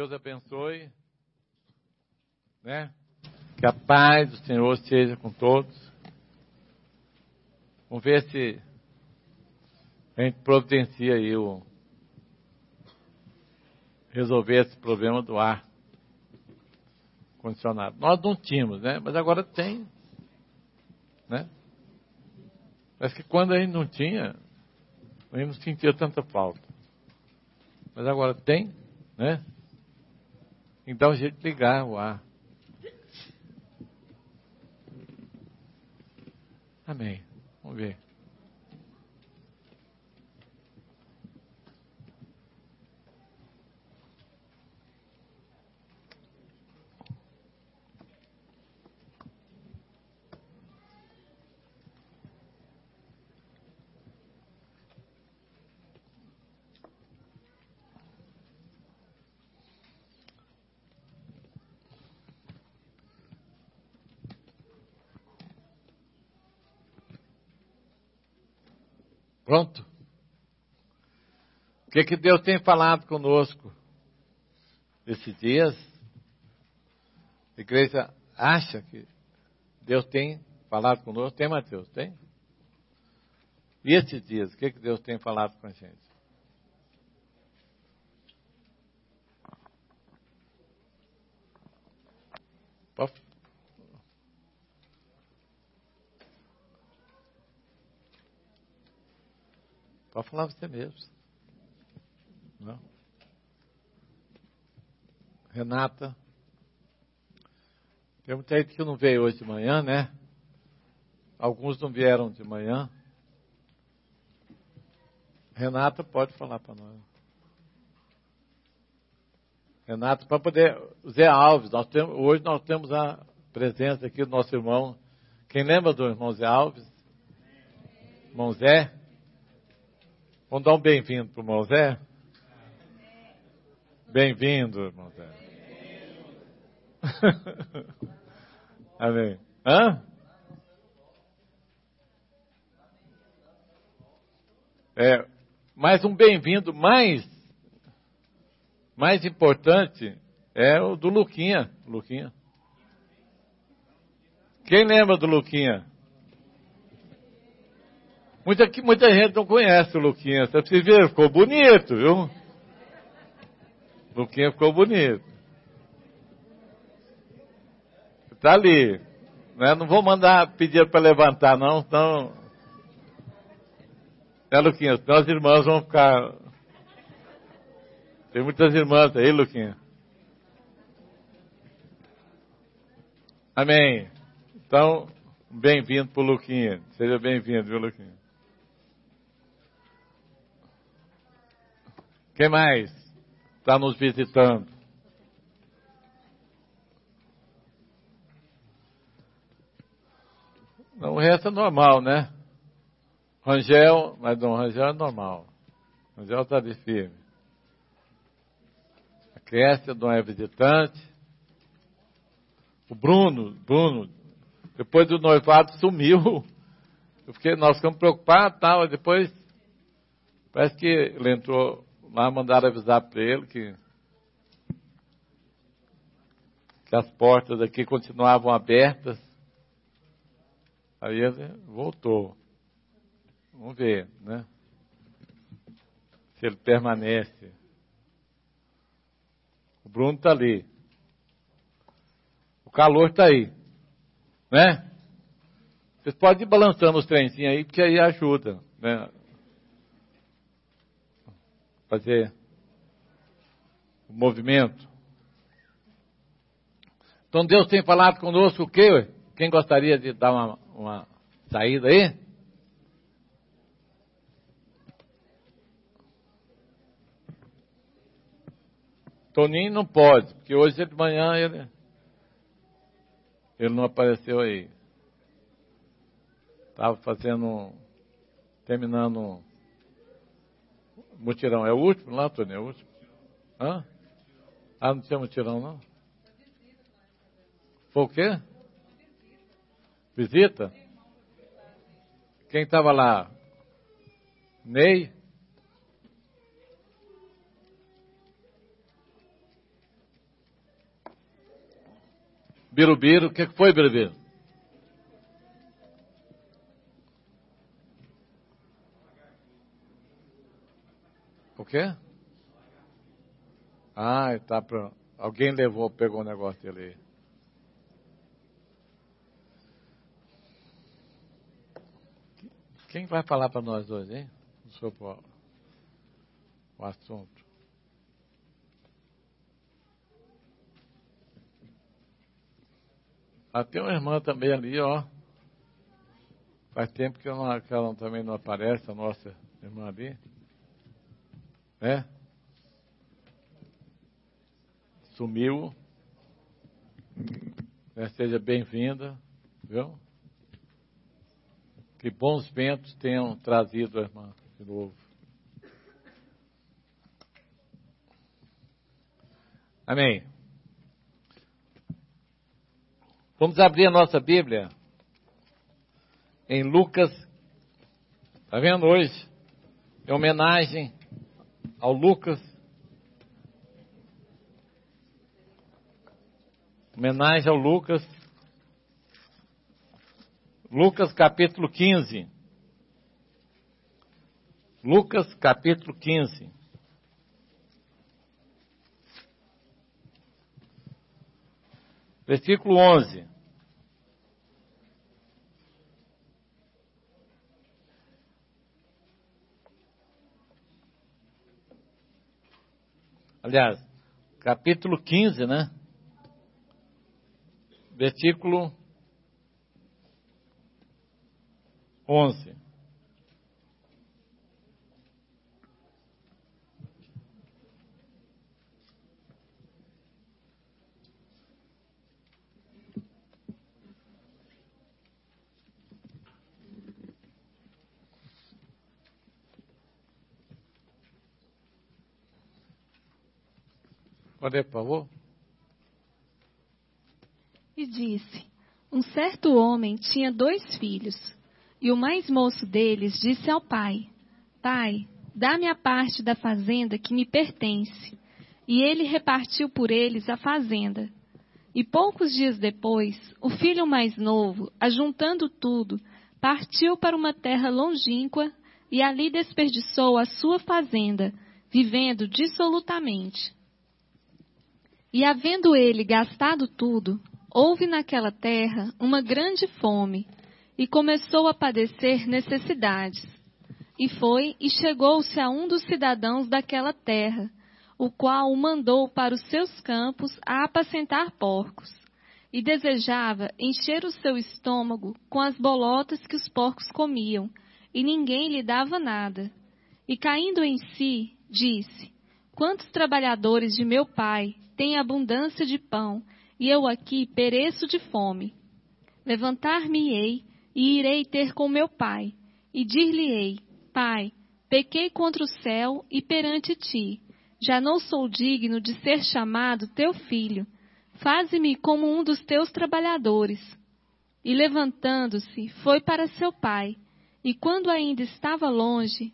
Deus abençoe, né? Que a paz do Senhor esteja com todos. Vamos ver se a gente providencia aí resolver esse problema do ar condicionado. Nós não tínhamos, né? Mas agora tem, né? Parece que quando a gente não tinha, a gente não sentia tanta falta. Mas agora tem, né? Então a gente ligar o ar. Amém. Vamos ver. Pronto? O que Deus tem falado conosco esses dias? A igreja acha que Deus tem falado conosco? Tem, Mateus? Tem? E esses dias, o que Deus tem falado com a gente? Pode falar você mesmo. Não? Renata. Tem muita gente que não veio hoje de manhã, né? Alguns não vieram de manhã. Renata pode falar para nós. Renata, para poder... Zé Alves, hoje nós temos a presença aqui do nosso irmão. Quem lembra do irmão Zé Alves? Irmão Zé? Vamos dar um bem-vindo para o irmão Zé? Bem-vindo, irmão Zé. Amém. Hã? Mas um bem-vindo mais importante é o do Luquinha. Luquinha. Quem lembra do Luquinha? Muita gente não conhece o Luquinha. Você precisa ver, ficou bonito, viu? Luquinha ficou bonito. Está ali. Né? Não vou mandar pedir para levantar, não. Então... Luquinha, senão as irmãs vão ficar... Tem muitas irmãs aí, Luquinha. Amém. Então, bem-vindo para o Luquinha. Seja bem-vindo, viu, Luquinha? Quem mais está nos visitando? Não, o resto é normal, né? Rangel, mas Dom Rangel é normal. Rangel está de firme. A Crescia, Dom é visitante. O Bruno, depois do noivado sumiu. Nós ficamos preocupados, tal, depois parece que ele entrou lá, mandaram avisar para ele que as portas aqui continuavam abertas. Aí ele voltou. Vamos ver, né? Se ele permanece. O Bruno está ali. O calor está aí. Né? Vocês podem ir balançando os trenzinhos aí, porque aí ajuda, né? Fazer o movimento. Então Deus tem falado conosco o quê? Quem gostaria de dar uma saída aí? Toninho não pode, porque hoje de manhã ele não apareceu aí. Estava terminando mutirão. É o último lá, Toninho? É o último? Hã? Ah, não tinha mutirão, não? Foi o quê? Visita? Quem estava lá? Ney? Birubiru, o que foi, Birubiru? O quê? Ah, tá pronto. Alguém pegou o negócio dele aí. Quem vai falar para nós hoje, hein? Sobre o assunto. Tem uma irmã também ali, ó. Faz tempo que ela também não aparece, a nossa irmã ali. Né? Sumiu. Seja bem-vinda, viu? Que bons ventos tenham trazido a irmã de novo. Amém. Vamos abrir a nossa Bíblia em Lucas. Está vendo hoje? Em homenagem ao Lucas. Homenagem ao Lucas. Lucas capítulo 15. Lucas capítulo 15. Versículo 11. Aliás, capítulo 15, né? Versículo 11. Pode ler, por favor? E disse: um certo homem tinha 2 filhos, e o mais moço deles disse ao pai: Pai, dá-me a parte da fazenda que me pertence. E ele repartiu por eles a fazenda. E poucos dias depois, o filho mais novo, ajuntando tudo, partiu para uma terra longínqua e ali desperdiçou a sua fazenda, vivendo dissolutamente. E havendo ele gastado tudo, houve naquela terra uma grande fome, e começou a padecer necessidades. E foi e chegou-se a um dos cidadãos daquela terra, o qual o mandou para os seus campos a apacentar porcos, e desejava encher o seu estômago com as bolotas que os porcos comiam, e ninguém lhe dava nada. E caindo em si, disse: Quantos trabalhadores de meu pai têm abundância de pão, e eu aqui pereço de fome? Levantar-me-ei e irei ter com meu pai, e dir-lhe-ei: Pai, pequei contra o céu e perante ti. Já não sou digno de ser chamado teu filho. Faze-me como um dos teus trabalhadores. E levantando-se, foi para seu pai. E quando ainda estava longe,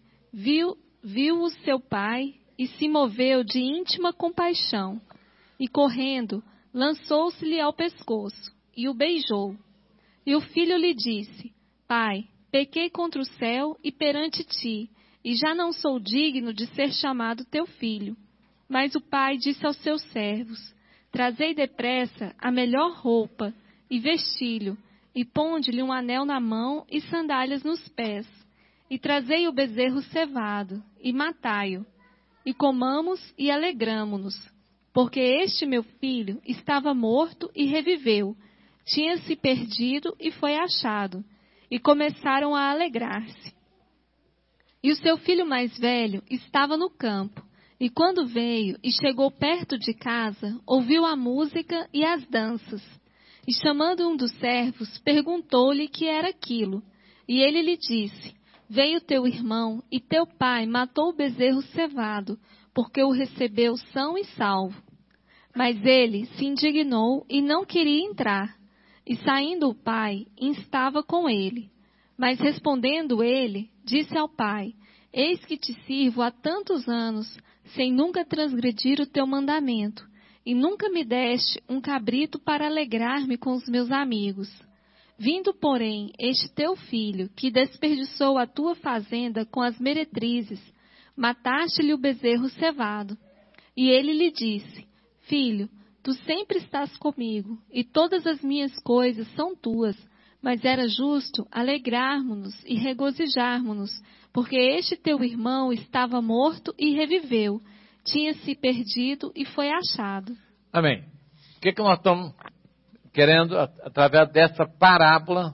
viu-o seu pai e se moveu de íntima compaixão. E correndo, lançou-se-lhe ao pescoço e o beijou. E o filho lhe disse: Pai, pequei contra o céu e perante ti, e já não sou digno de ser chamado teu filho. Mas o pai disse aos seus servos: Trazei depressa a melhor roupa, e vesti-lho, e ponde-lhe um anel na mão e sandálias nos pés. E trazei o bezerro cevado, e matai-o. E comamos e alegramo-nos, porque este meu filho estava morto e reviveu, tinha-se perdido e foi achado. E começaram a alegrar-se. E o seu filho mais velho estava no campo, e quando veio e chegou perto de casa, ouviu a música e as danças. E chamando um dos servos, perguntou-lhe que era aquilo. E ele lhe disse: Veio teu irmão, e teu pai matou o bezerro cevado, porque o recebeu são e salvo. Mas ele se indignou e não queria entrar. E saindo o pai, instava com ele. Mas respondendo ele, disse ao pai: Eis que te sirvo há tantos anos, sem nunca transgredir o teu mandamento, e nunca me deste um cabrito para alegrar-me com os meus amigos. Vindo, porém, este teu filho, que desperdiçou a tua fazenda com as meretrizes, mataste-lhe o bezerro cevado. E ele lhe disse: Filho, tu sempre estás comigo, e todas as minhas coisas são tuas, mas era justo alegrarmos-nos e regozijarmos-nos, porque este teu irmão estava morto e reviveu, tinha-se perdido e foi achado. Amém. O que nós estamos querendo, através dessa parábola,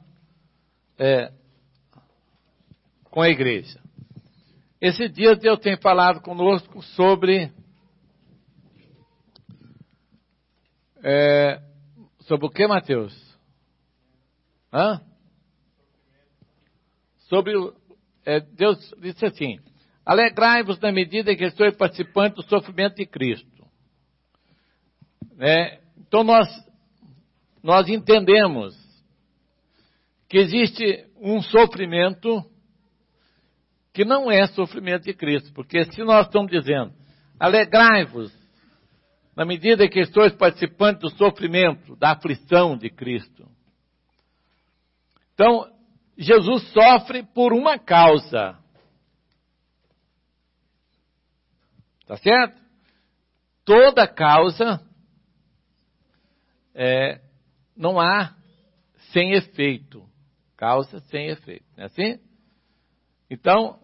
com a igreja? Esse dia Deus tem falado conosco sobre o que, Mateus? Sobre Deus disse assim: alegrai-vos na medida que estou participante do sofrimento de Cristo. Então nós entendemos que existe um sofrimento que não é sofrimento de Cristo, porque se nós estamos dizendo, alegrai-vos na medida que sois participantes do sofrimento, da aflição de Cristo. Então, Jesus sofre por uma causa. Tá certo? Toda causa não há sem efeito. Causa sem efeito. Não é assim? Então,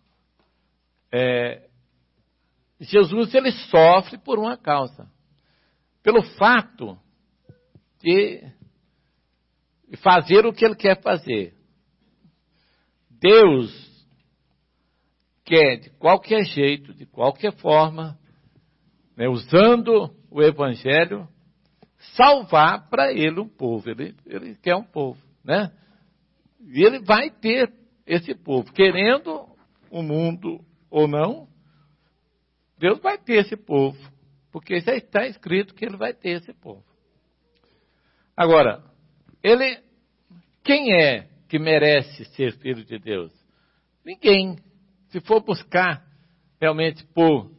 Jesus ele sofre por uma causa. Pelo fato de fazer o que ele quer fazer. Deus quer, de qualquer jeito, de qualquer forma, usando o Evangelho, salvar para ele um povo. Ele quer um povo, né? E ele vai ter esse povo. Querendo o mundo ou não, Deus vai ter esse povo. Porque já está escrito que ele vai ter esse povo. Agora, quem é que merece ser filho de Deus? Ninguém. Se for buscar realmente por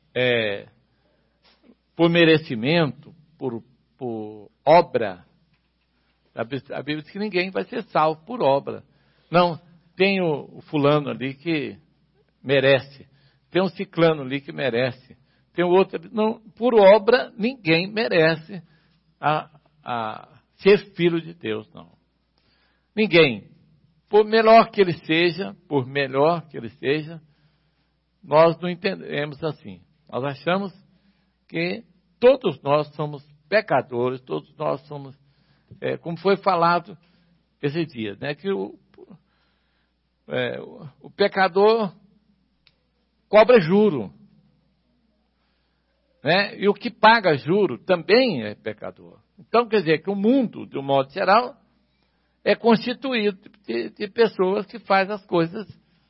merecimento, por obra, a Bíblia diz que ninguém vai ser salvo por obra. Não, tem o fulano ali que merece, tem um ciclano ali que merece, tem o outro ali. Não, por obra ninguém merece ser filho de Deus, não. Ninguém. Por melhor que ele seja, nós não entendemos assim. Nós achamos que todos nós somos pecadores, todos nós somos, como foi falado esse dia, né, que o pecador cobra juro, né, e o que paga juro também é pecador. Então, quer dizer que o mundo, de um modo geral, é constituído de pessoas que fazem as coisas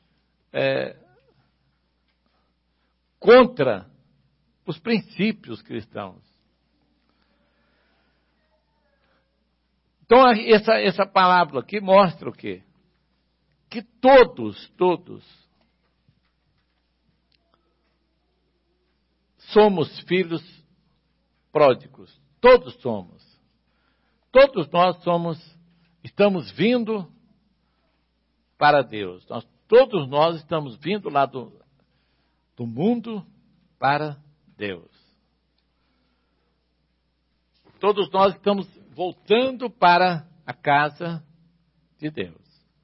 contra os princípios cristãos. Então, essa palavra aqui mostra o quê? Que todos somos filhos pródigos. Todos somos. Todos nós estamos vindo para Deus. Todos nós estamos vindo lá do mundo para Deus. Todos nós estamos voltando para a casa de Deus.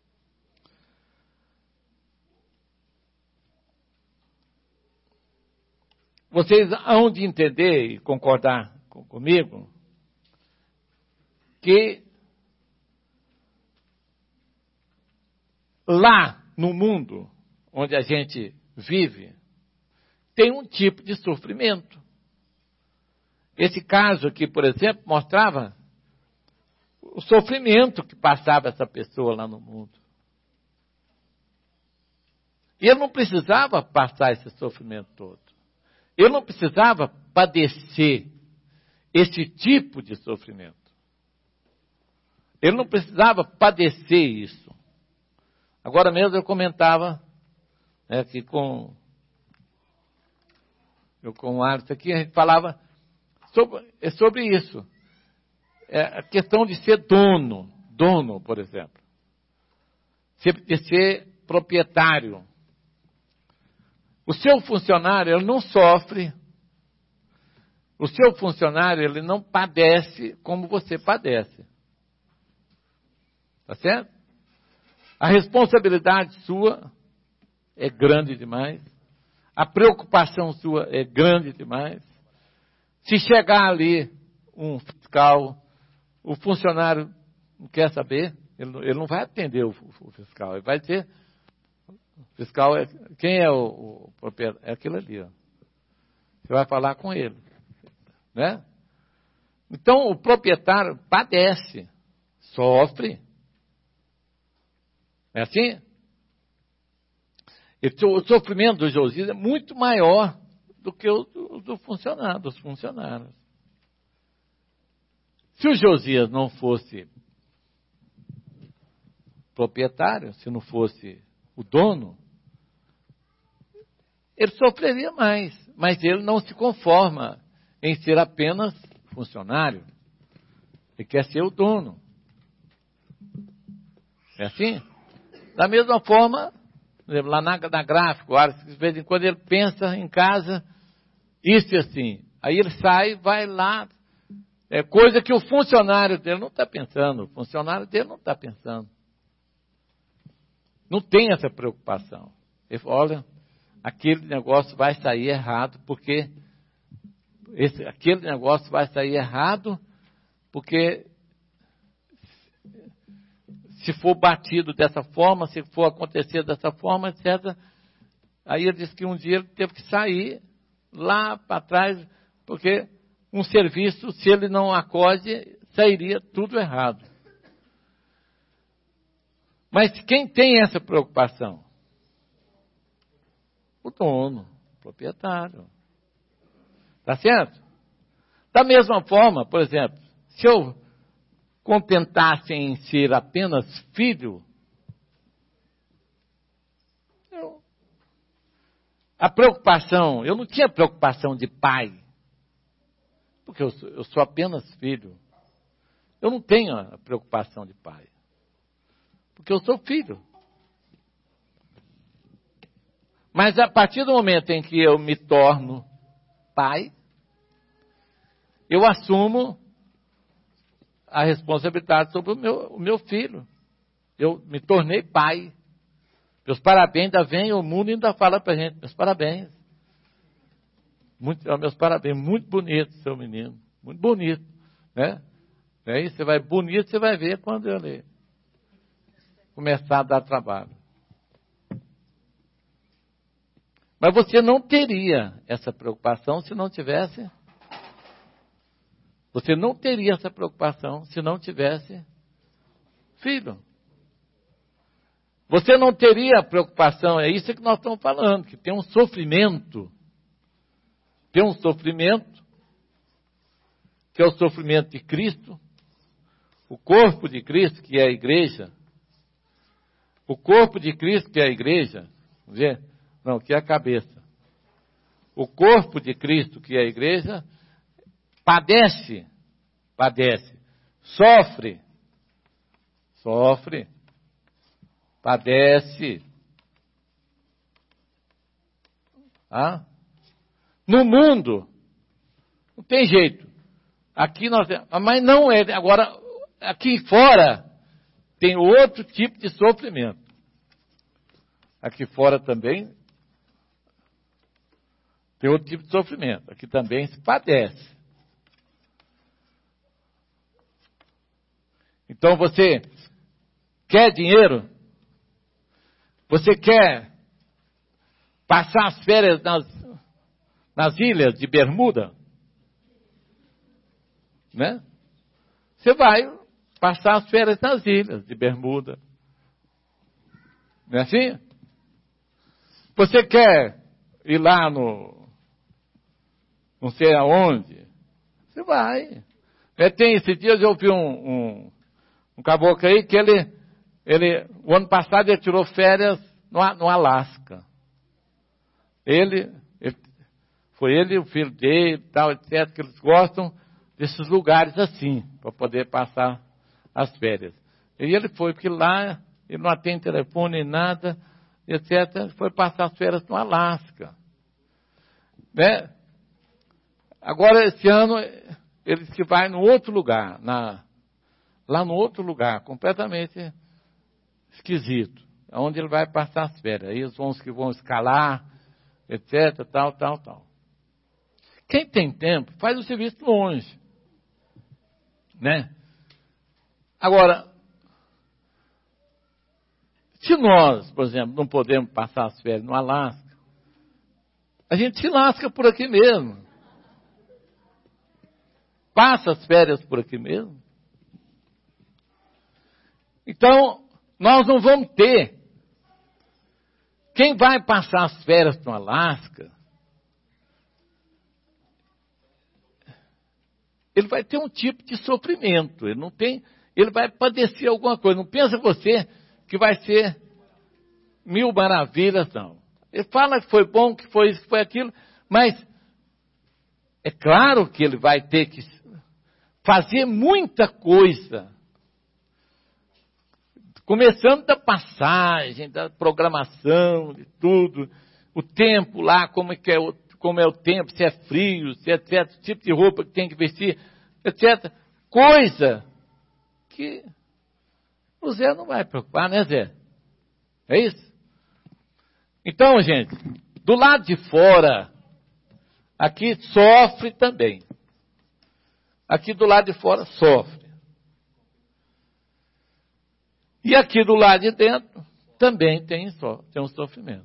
Vocês hão de entender e concordar comigo que lá no mundo onde a gente vive, tem um tipo de sofrimento. Esse caso aqui, por exemplo, mostrava o sofrimento que passava essa pessoa lá no mundo. E ele não precisava passar esse sofrimento todo. Ele não precisava padecer esse tipo de sofrimento. Ele não precisava padecer isso. Agora mesmo eu comentava aqui com o Alisson aqui, a gente falava É sobre isso. É a questão de ser dono, por exemplo. De ser proprietário. O seu funcionário, ele não sofre. O seu funcionário, ele não padece como você padece. Tá certo? A responsabilidade sua é grande demais. A preocupação sua é grande demais. Se chegar ali um fiscal, o funcionário não quer saber, ele não vai atender o fiscal. Ele vai dizer, o fiscal, quem é o proprietário? É aquele ali. Ó. Você vai falar com ele. Né? Então, o proprietário padece, sofre. É assim? O sofrimento do Josias é muito maior do que o dos funcionários. Se o Josias não fosse proprietário, se não fosse o dono, ele sofreria mais. Mas ele não se conforma em ser apenas funcionário. Ele quer ser o dono. É assim? Da mesma forma, lá na gráfica, de vez em quando ele pensa em casa, isso e assim. Aí ele sai, vai lá, é coisa que o funcionário dele não está pensando. O funcionário dele não está pensando. Não tem essa preocupação. Ele fala, olha, aquele negócio vai sair errado, porque aquele negócio vai sair errado, porque se for batido dessa forma, se for acontecer dessa forma, etc. Aí ele disse que um dia ele teve que sair lá para trás, porque um serviço, se ele não acode, sairia tudo errado. Mas quem tem essa preocupação? O dono, o proprietário. Tá certo? Da mesma forma, por exemplo, se eu contentasse em ser apenas filho, a preocupação, eu não tinha preocupação de pai, porque eu sou apenas filho. Eu não tenho a preocupação de pai, porque eu sou filho. Mas a partir do momento em que eu me torno pai, eu assumo a responsabilidade sobre o meu filho. Eu me tornei pai. Meus parabéns ainda vem, o mundo ainda fala para a gente, meus parabéns. Meus parabéns, muito bonito, seu menino. Muito bonito. Né? Aí você vai bonito, você vai ver quando ele começar a dar trabalho. Mas você não teria essa preocupação se não tivesse. Você não teria essa preocupação se não tivesse filho. Você não teria preocupação, é isso que nós estamos falando, que tem um sofrimento. Tem um sofrimento, que é o sofrimento de Cristo, o corpo de Cristo, que é a igreja. O corpo de Cristo, que é a igreja, vamos ver? Não, que é a cabeça. O corpo de Cristo, que é a igreja, padece, sofre, padece. Ah? No mundo, não tem jeito. Aqui nós, mas não é, agora, aqui fora, tem outro tipo de sofrimento. Aqui fora também tem outro tipo de sofrimento. Aqui também se padece. Então você quer dinheiro? Você quer passar as férias nas ilhas de Bermuda? Né? Você vai passar as férias nas ilhas de Bermuda. Não é assim? Você quer ir lá não sei aonde? Você vai. Tem esses dias eu vi um caboclo aí que o ano passado ele tirou férias no Alasca. Ele Foi ele e o filho dele, tal, etc., que eles gostam desses lugares assim, para poder passar as férias. E ele foi, porque lá ele não atende telefone, nada, etc., foi passar as férias no Alasca. Né? Agora, esse ano, ele disse que vai no outro lugar, lá no outro lugar, completamente esquisito, onde ele vai passar as férias. Aí eles vão escalar, etc., tal. Quem tem tempo, faz o serviço longe. Né? Agora, se nós, por exemplo, não podemos passar as férias no Alasca, a gente se lasca por aqui mesmo. Passa as férias por aqui mesmo. Então, nós não vamos ter. Quem vai passar as férias no Alasca, ele vai ter um tipo de sofrimento. Ele vai padecer alguma coisa. Não pensa você que vai ser mil maravilhas, não. Ele fala que foi bom, que foi isso, que foi aquilo, mas é claro que ele vai ter que fazer muita coisa. Começando da passagem, da programação, de tudo, o tempo lá, como é o tempo, se é frio, se é etc, o tipo de roupa que tem que vestir, etc. Coisa que o Zé não vai preocupar, né, Zé? É isso? Então, gente, do lado de fora, aqui sofre também. Aqui do lado de fora sofre. E aqui do lado de dentro também tem um sofrimento.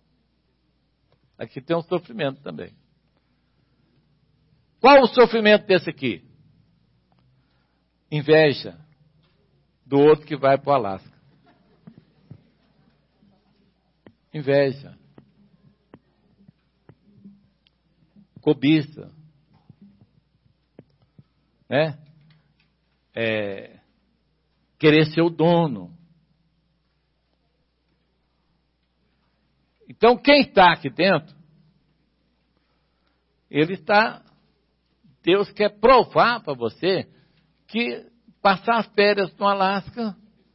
Aqui tem um sofrimento também. Qual o sofrimento desse aqui? Inveja do outro que vai para o Alasca. Inveja. Cobiça. Né? Querer ser o dono. Então, quem está aqui dentro, Deus quer provar para você que passar as férias no Alasca,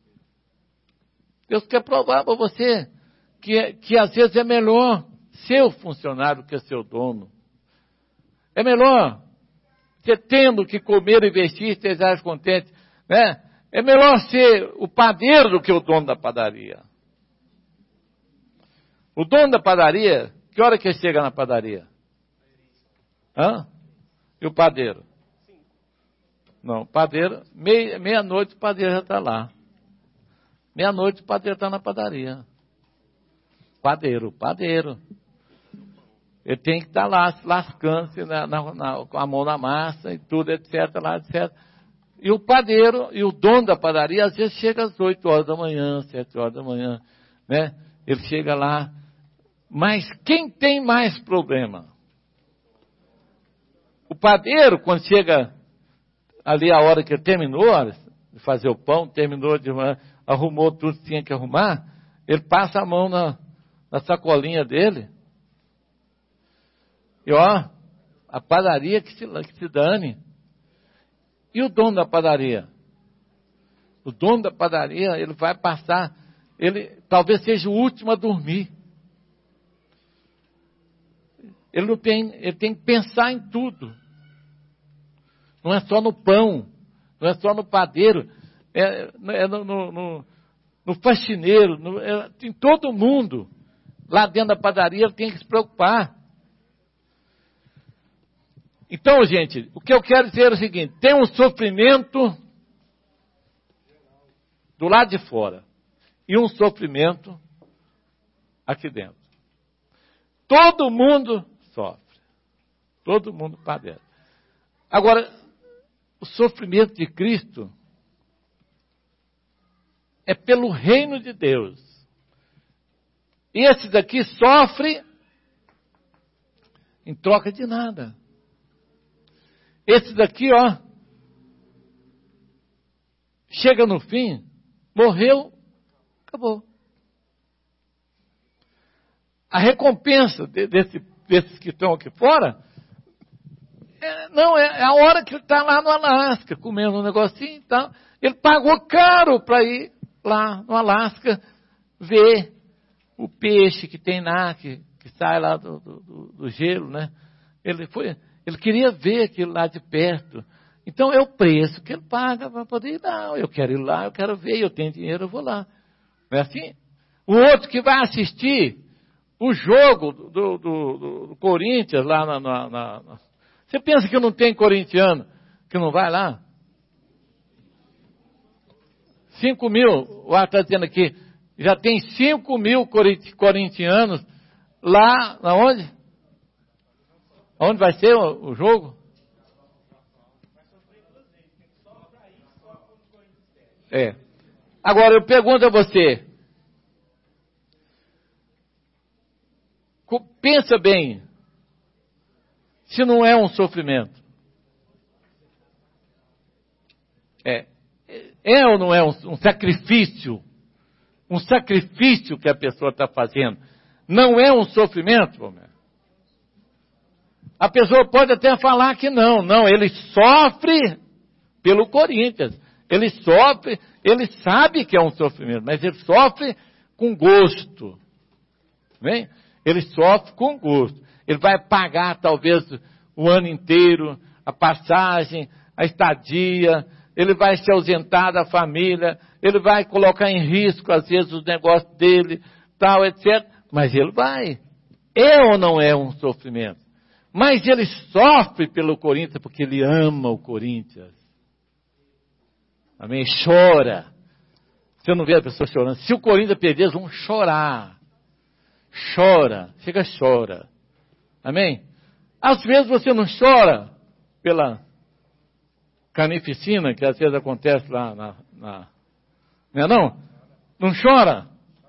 Deus quer provar para você que às vezes é melhor ser o funcionário que ser o dono. É melhor você tendo que comer e vestir, esteja contente, né? É melhor ser o padeiro do que o dono da padaria. O dono da padaria, que hora que ele chega na padaria? Hã? E o padeiro? Não, o padeiro, meia-noite o padeiro já está lá. Meia-noite o padeiro está na padaria. Padeiro. Ele tem que estar lá, se lascando, com a mão na massa e tudo, etc, lá, etc. E o padeiro e o dono da padaria, às vezes, chega às 8 horas da manhã, 7 horas da manhã, né? Ele chega lá. Mas quem tem mais problema? O padeiro, quando chega ali a hora que ele terminou de fazer o pão, arrumou tudo que tinha que arrumar, ele passa a mão na sacolinha dele. E ó, a padaria que se dane. E o dono da padaria? O dono da padaria, ele vai passar, ele talvez seja o último a dormir. Ele tem que pensar em tudo. Não é só no pão, não é só no padeiro, é no faxineiro, em todo mundo. Lá dentro da padaria ele tem que se preocupar. Então, gente, o que eu quero dizer é o seguinte: tem um sofrimento do lado de fora e um sofrimento aqui dentro. Todo mundo sofre. Todo mundo padece. Agora, o sofrimento de Cristo é pelo reino de Deus. E esse daqui sofre em troca de nada. Esse daqui, ó, chega no fim, morreu, acabou. A recompensa desse desses que estão aqui fora, não, é a hora que ele está lá no Alasca, comendo um negocinho e tal. Ele pagou caro para ir lá no Alasca ver o peixe que tem lá, que sai lá do gelo, né? Ele queria ver aquilo lá de perto. Então é o preço que ele paga para poder ir lá. Eu quero ir lá, eu quero ver, eu tenho dinheiro, eu vou lá. Não é assim? O outro que vai assistir o jogo do Corinthians lá Você pensa que não tem corintiano que não vai lá? 5 mil, o Arthur está dizendo aqui, já tem 5 mil corintianos lá, onde? Onde vai ser o jogo? Agora eu pergunto a você, pensa bem, se não é um sofrimento. É ou não é um sacrifício? Um sacrifício que a pessoa está fazendo. Não é um sofrimento, Romero? A pessoa pode até falar que não, ele sofre pelo Corinthians. Ele sofre, ele sabe que é um sofrimento, mas ele sofre com gosto. Bem? Ele sofre com gosto. Ele vai pagar talvez o ano inteiro, a passagem, a estadia, ele vai se ausentar da família, ele vai colocar em risco, às vezes, os negócios dele, tal, etc. Mas ele vai. É ou não é um sofrimento? Mas ele sofre pelo Corinthians porque ele ama o Corinthians. Amém? Chora. Você não vê a pessoa chorando. Se o Corinthians perder, eles vão chorar. Chora. Chora. Amém? Às vezes você não chora pela carnificina, que às vezes acontece lá não é não? Não chora?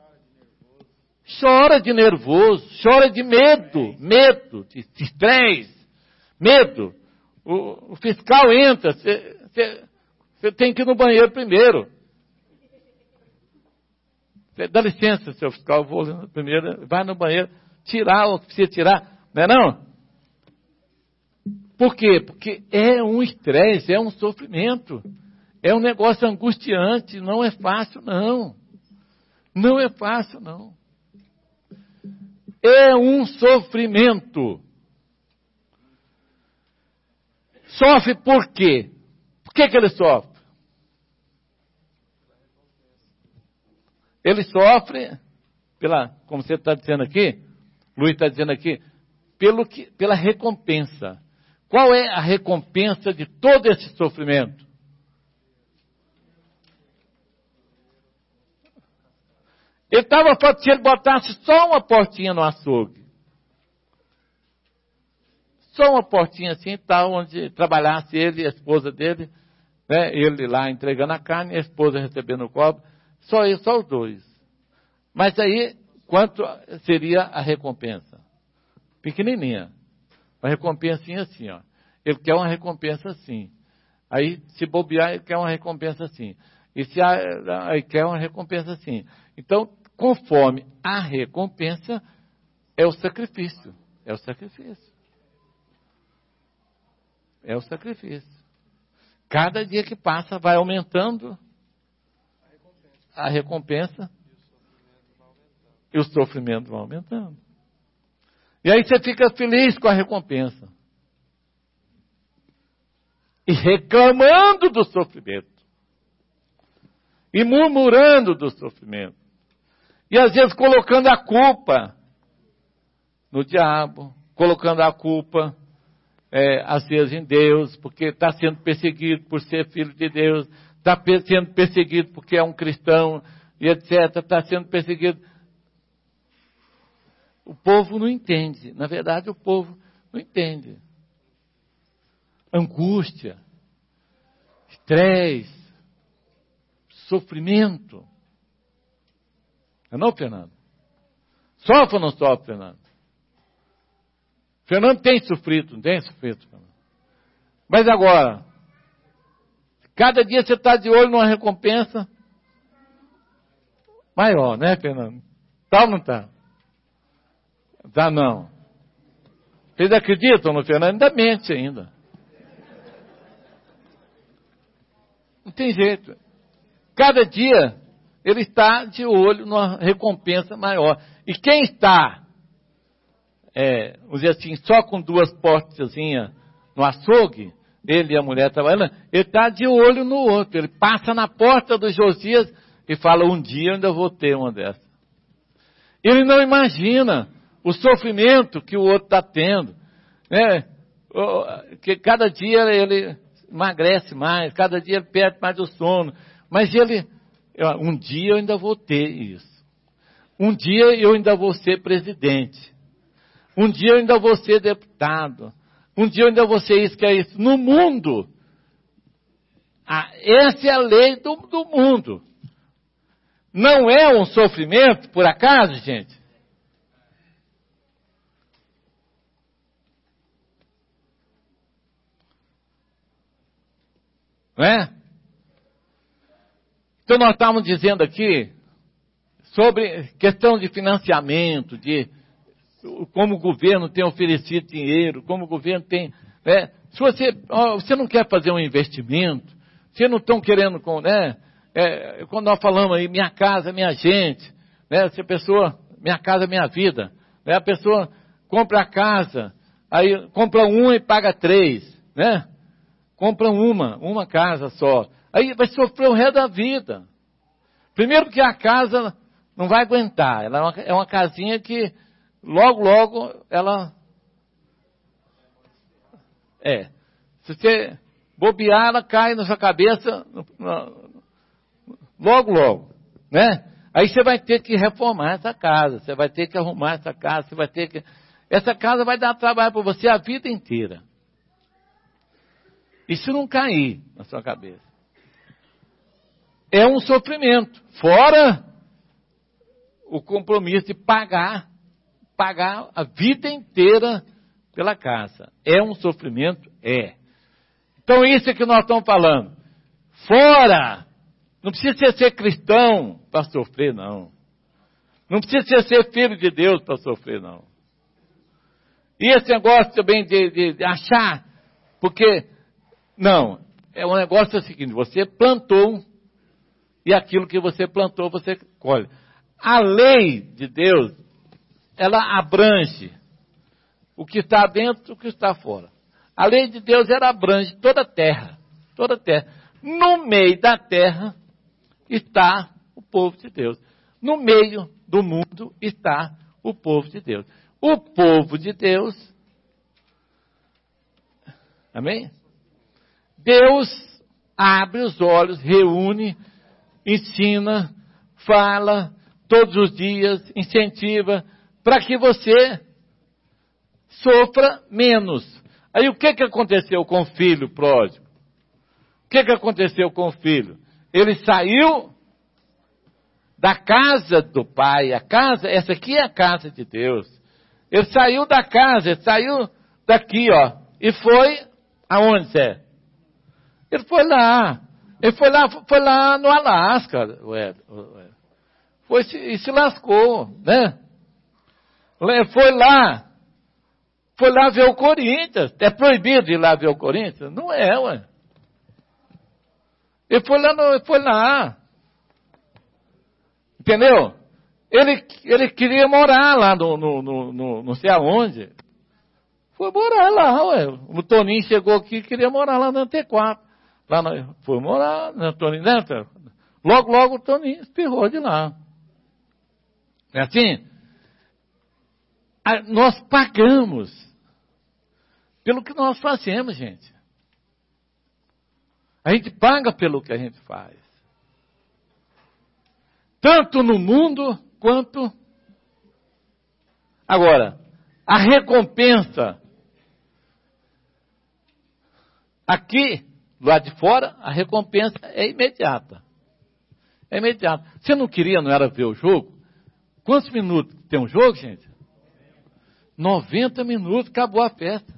Chora de nervoso, chora de medo, de estresse, medo. O fiscal entra, você tem que ir no banheiro primeiro. Dá licença, seu fiscal, eu vou primeiro, vai no banheiro, tirar o que precisa tirar, não é não? Por quê? Porque é um estresse, é um sofrimento, é um negócio angustiante, não é fácil não. Não é fácil não. É um sofrimento. Sofre por quê? Por que ele sofre? Ele sofre como você está dizendo aqui, Luiz está dizendo aqui, pela recompensa. Qual é a recompensa de todo esse sofrimento? Ele estava falando se ele botasse só uma portinha no açougue. Só uma portinha assim, tal, onde trabalhasse ele e a esposa dele, né? Ele lá entregando a carne e a esposa recebendo o cobre. Só os dois. Mas aí, quanto seria a recompensa? Pequenininha. Uma recompensinha assim, ó. Ele quer uma recompensa assim. Aí, se bobear, ele quer uma recompensa assim. E se aí quer uma recompensa assim. Então, conforme a recompensa, é o sacrifício. É o sacrifício. É o sacrifício. Cada dia que passa vai aumentando a recompensa e o sofrimento vai aumentando. E aí você fica feliz com a recompensa. E reclamando do sofrimento. E murmurando do sofrimento. E às vezes colocando a culpa no diabo. Colocando a culpa, às vezes, em Deus. Porque está sendo perseguido por ser filho de Deus. Está sendo perseguido porque é um cristão. E etc. Está sendo perseguido. O povo não entende. Na verdade, o povo não entende. Angústia, estresse, sofrimento. Não, Fernando? Sofre ou não sofre, Fernando? Fernando tem sofrido, não tem sofrido, Fernando? Mas agora, cada dia você está de olho numa recompensa maior, né, Fernando? Tá ou não tá? Tá não. Vocês acreditam no Fernando? Ainda mente ainda. Não tem jeito. Cada dia ele está de olho numa recompensa maior. E quem está, vamos dizer assim, só com duas portazinhas no açougue, ele e a mulher trabalhando, ele está de olho no outro. Ele passa na porta do Josias e fala, um dia eu ainda vou ter uma dessas. Ele não imagina o sofrimento que o outro está tendo. Né? Que cada dia ele emagrece mais, cada dia ele perde mais o sono. Mas um dia eu ainda vou ter isso. Um dia eu ainda vou ser presidente. Um dia eu ainda vou ser deputado. Um dia eu ainda vou ser isso que é isso. No mundo, essa é a lei do mundo. Não é um sofrimento, por acaso, gente? Não é? Então nós estávamos dizendo aqui sobre questão de financiamento, de como o governo tem oferecido dinheiro, como o governo tem... Né? Se você não quer fazer um investimento, vocês não estão querendo... Né? Quando nós falamos aí, minha casa, minha gente, né? Se a pessoa, minha casa, minha vida, né? A pessoa compra a casa, aí compra uma e paga 3, né? Compra uma casa só, aí vai sofrer o resto da vida. Primeiro porque a casa não vai aguentar, ela é uma casinha que logo ela... se você bobear, ela cai na sua cabeça... Logo, né? Aí você vai ter que reformar essa casa, você vai ter que arrumar essa casa, você vai ter que... Essa casa vai dar trabalho para você a vida inteira. E se não cair na sua cabeça? É um sofrimento. Fora o compromisso de pagar a vida inteira pela casa. É um sofrimento? É. Então isso é que nós estamos falando. Fora... Não precisa ser cristão para sofrer, não. Não precisa ser filho de Deus para sofrer, não. E esse negócio também de achar, porque, não, é um negócio seguinte, você plantou, e aquilo que você plantou, você colhe. A lei de Deus, ela abrange o que está dentro e o que está fora. A lei de Deus, ela abrange toda a terra, toda a terra. No meio da terra, está o povo de Deus. No meio do mundo está o povo de Deus. O povo de Deus, amém? Deus abre os olhos, reúne, ensina, fala, todos os dias, incentiva, para que você sofra menos. Aí o que aconteceu com o filho pródigo? O que aconteceu com o filho? Ele saiu da casa do pai, essa aqui é a casa de Deus. Ele saiu da casa, ele saiu daqui, ó, e foi aonde, Zé? Ele foi lá no Alasca, e se lascou, né? Foi lá ver o Corinthians. É proibido ir lá ver o Corinthians? Não é, ué. Ele foi lá. Entendeu? Ele queria morar lá não sei aonde. Foi morar lá, ué. O Toninho chegou aqui e queria morar lá na T4. Foi morar na Toninho, né? Logo o Toninho espirrou de lá. É assim? Nós pagamos pelo que nós fazemos, gente. A gente paga pelo que a gente faz. Tanto no mundo quanto... Agora, a recompensa. Aqui, lá de fora, a recompensa é imediata. É imediata. Você não queria, não era ver o jogo? Quantos minutos tem um jogo, gente? 90 minutos, acabou a festa.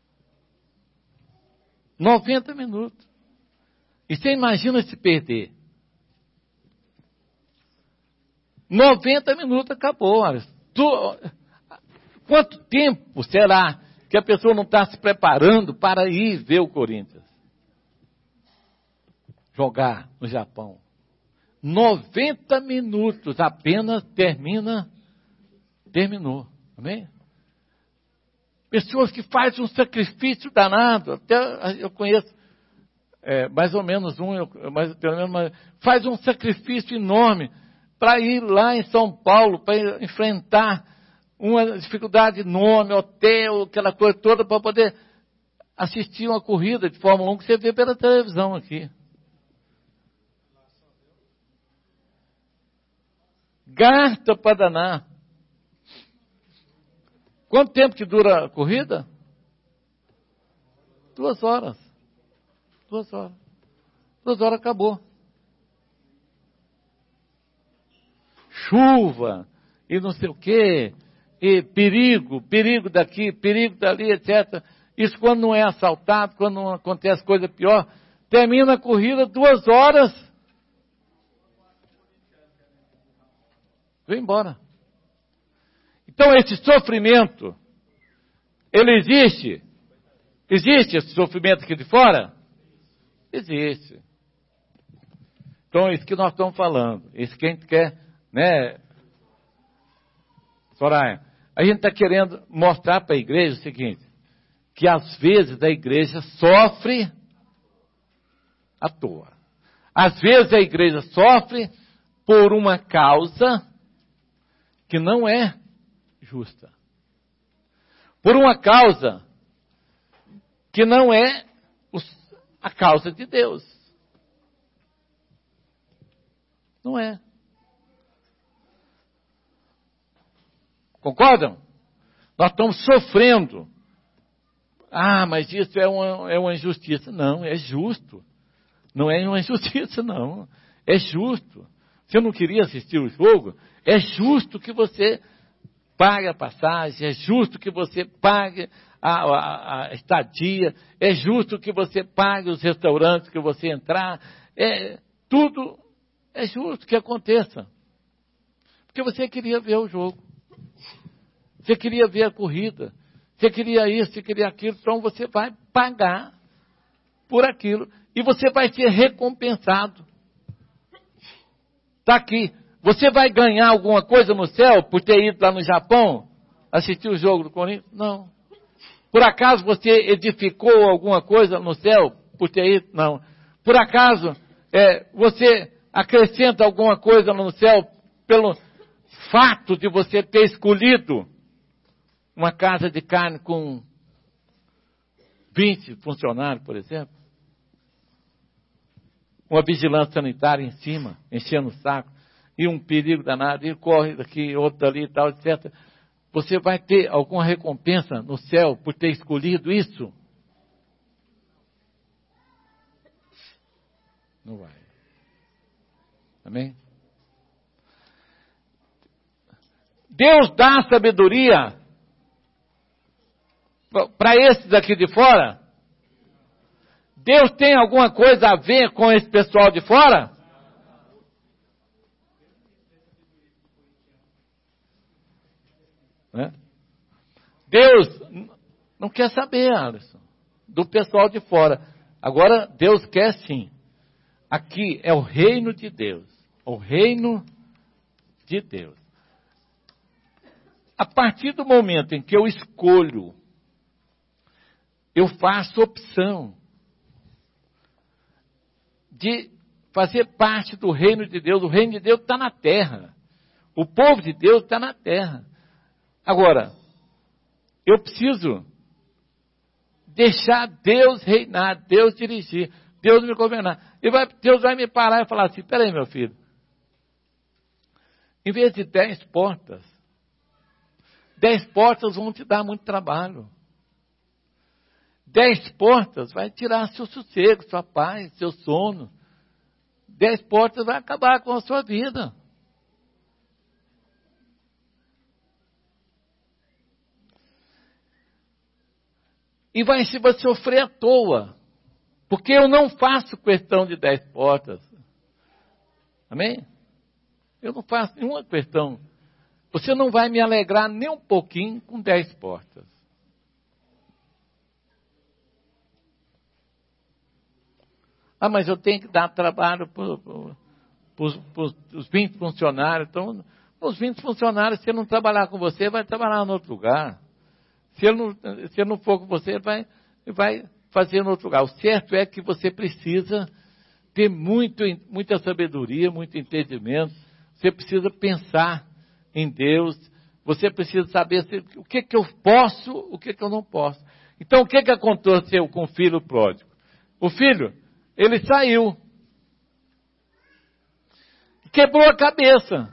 90 minutos. E você imagina se perder. 90 minutos acabou. Quanto tempo será que a pessoa não está se preparando para ir ver o Corinthians jogar no Japão. 90 minutos apenas terminou. Amém? Pessoas que fazem um sacrifício danado. Até eu conheço mais ou menos faz um sacrifício enorme para ir lá em São Paulo, para enfrentar uma dificuldade enorme, hotel, aquela coisa toda, para poder assistir uma corrida de Fórmula 1 que você vê pela televisão aqui. Gasta para danar. Quanto tempo que dura a corrida? 2 horas. 2 horas. 2 horas acabou. Chuva, e não sei o quê, e perigo daqui, perigo dali, etc. Isso quando não é assaltado, quando não acontece coisa pior, termina a corrida 2 horas. Vem embora. Então esse sofrimento, ele existe? Existe esse sofrimento aqui de fora? Existe. Então é isso que nós estamos falando. Isso que a gente quer, né? Soraya, a gente está querendo mostrar para a igreja o seguinte, que às vezes a igreja sofre à toa. Às vezes a igreja sofre por uma causa que não é justa. Por uma causa que não é a causa de Deus. Não é. Concordam? Nós estamos sofrendo. Ah, mas isso é uma injustiça. Não, é justo. Não é uma injustiça, não. É justo. Se eu não queria assistir o jogo, é justo que você pague a passagem, é justo que você pague a estadia, é justo que você pague os restaurantes que você entrar, tudo é justo que aconteça. Porque você queria ver o jogo, você queria ver a corrida, você queria isso, você queria aquilo, então você vai pagar por aquilo, e você vai ser recompensado. Está aqui. Você vai ganhar alguma coisa no céu por ter ido lá no Japão assistir o jogo do Corinthians? Não. Por acaso você edificou alguma coisa no céu por ter ido? Não. Por acaso você acrescenta alguma coisa no céu pelo fato de você ter escolhido uma casa de carne com 20 funcionários, por exemplo? Uma vigilância sanitária em cima, enchendo o saco. E um perigo danado, e corre daqui, outro dali e tal, etc. Você vai ter alguma recompensa no céu por ter escolhido isso? Não vai. Amém? Deus dá sabedoria para esses aqui de fora? Deus tem alguma coisa a ver com esse pessoal de fora? Deus não quer saber, Alisson, do pessoal de fora. Agora, Deus quer sim. Aqui é o reino de Deus. O reino de Deus. A partir do momento em que eu escolho, eu faço opção de fazer parte do reino de Deus. O reino de Deus está na terra. O povo de Deus está na terra. Agora, eu preciso deixar Deus reinar, Deus dirigir, Deus me governar. Deus vai me parar e falar assim, peraí, meu filho, em vez de 10 portas vão te dar muito trabalho. 10 portas vai tirar seu sossego, sua paz, seu sono. 10 portas vai acabar com a sua vida. E vai se você sofrer à toa. Porque eu não faço questão de 10 portas. Amém? Eu não faço nenhuma questão. Você não vai me alegrar nem um pouquinho com 10 portas. Ah, mas eu tenho que dar trabalho para os 20 funcionários. Então, os 20 funcionários, se ele não trabalhar com você, vai trabalhar em outro lugar. Se ele não for com você, vai fazer em outro lugar. O certo é que você precisa ter muita sabedoria, muito entendimento. Você precisa pensar em Deus. Você precisa saber o que eu posso, o que eu não posso. Então, o que aconteceu com o filho pródigo? O filho, ele saiu. Quebrou a cabeça.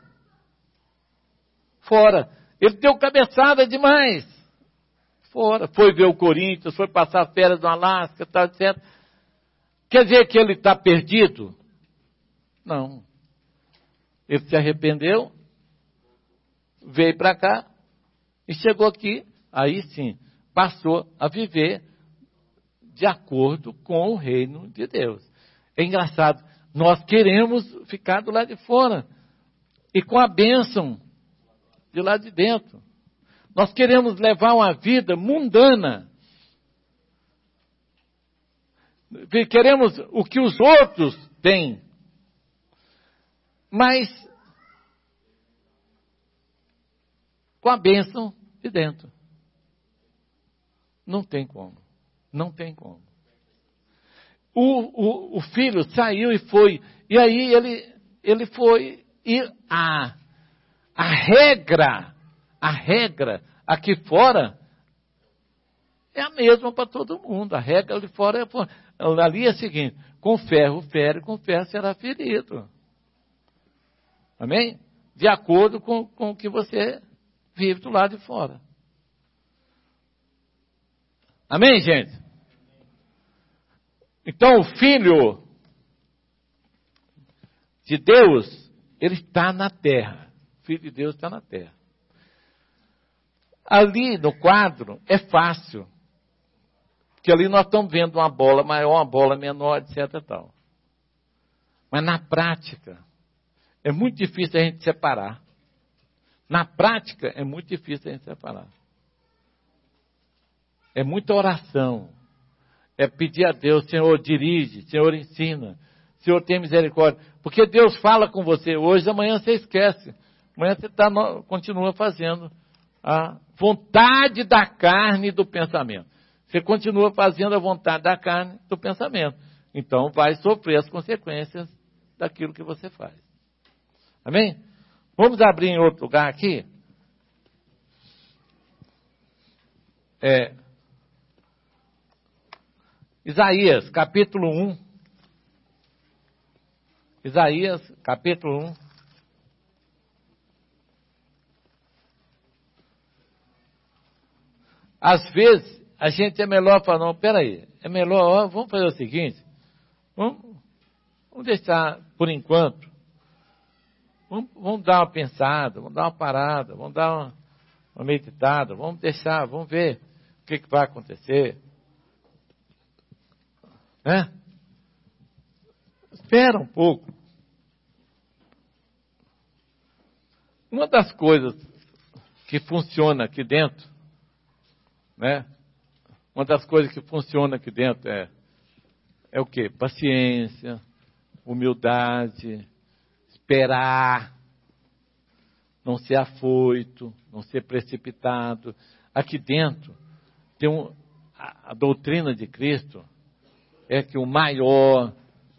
Fora. Ele deu cabeçada demais. Fora. Foi ver o Corinthians, foi passar férias no Alasca, tal, etc. Quer dizer que ele está perdido? Não. Ele se arrependeu, veio para cá e chegou aqui. Aí sim, passou a viver de acordo com o reino de Deus. É engraçado. Nós queremos ficar do lado de fora e com a bênção de lá de dentro. Nós queremos levar uma vida mundana. Queremos o que os outros têm. Mas com a bênção de dentro. Não tem como. Não tem como. O filho saiu e foi. E aí ele foi. E a regra aqui fora é a mesma para todo mundo. A regra ali fora ali é a seguinte: com ferro fere, com ferro será ferido. Amém? De acordo com o que você vive do lado de fora. Amém, gente? Então, o Filho de Deus, ele está na terra. O Filho de Deus está na terra. Ali no quadro é fácil. Porque ali nós estamos vendo uma bola maior, uma bola menor, etc. Tal. Mas na prática, é muito difícil a gente separar. Na prática, é muito difícil a gente separar. É muita oração. É pedir a Deus: Senhor, dirige, Senhor, ensina, Senhor, tem misericórdia. Porque Deus fala com você hoje, amanhã você esquece. Amanhã você continua fazendo a vontade da carne e do pensamento. Você continua fazendo a vontade da carne e do pensamento. Então vai sofrer as consequências daquilo que você faz. Amém? Vamos abrir em outro lugar aqui? Isaías, capítulo 1. Isaías, capítulo 1. Às vezes, a gente é melhor falar: não, peraí, é melhor, vamos fazer o seguinte, vamos deixar por enquanto, vamos dar uma pensada, vamos dar uma parada, vamos dar uma meditada, vamos deixar, vamos ver o que vai acontecer. Espera um pouco. Uma das coisas que funciona aqui dentro, uma das coisas que funciona aqui dentro é o quê? Paciência, humildade, esperar, não ser afoito, não ser precipitado. Aqui dentro tem a doutrina de Cristo é que o maior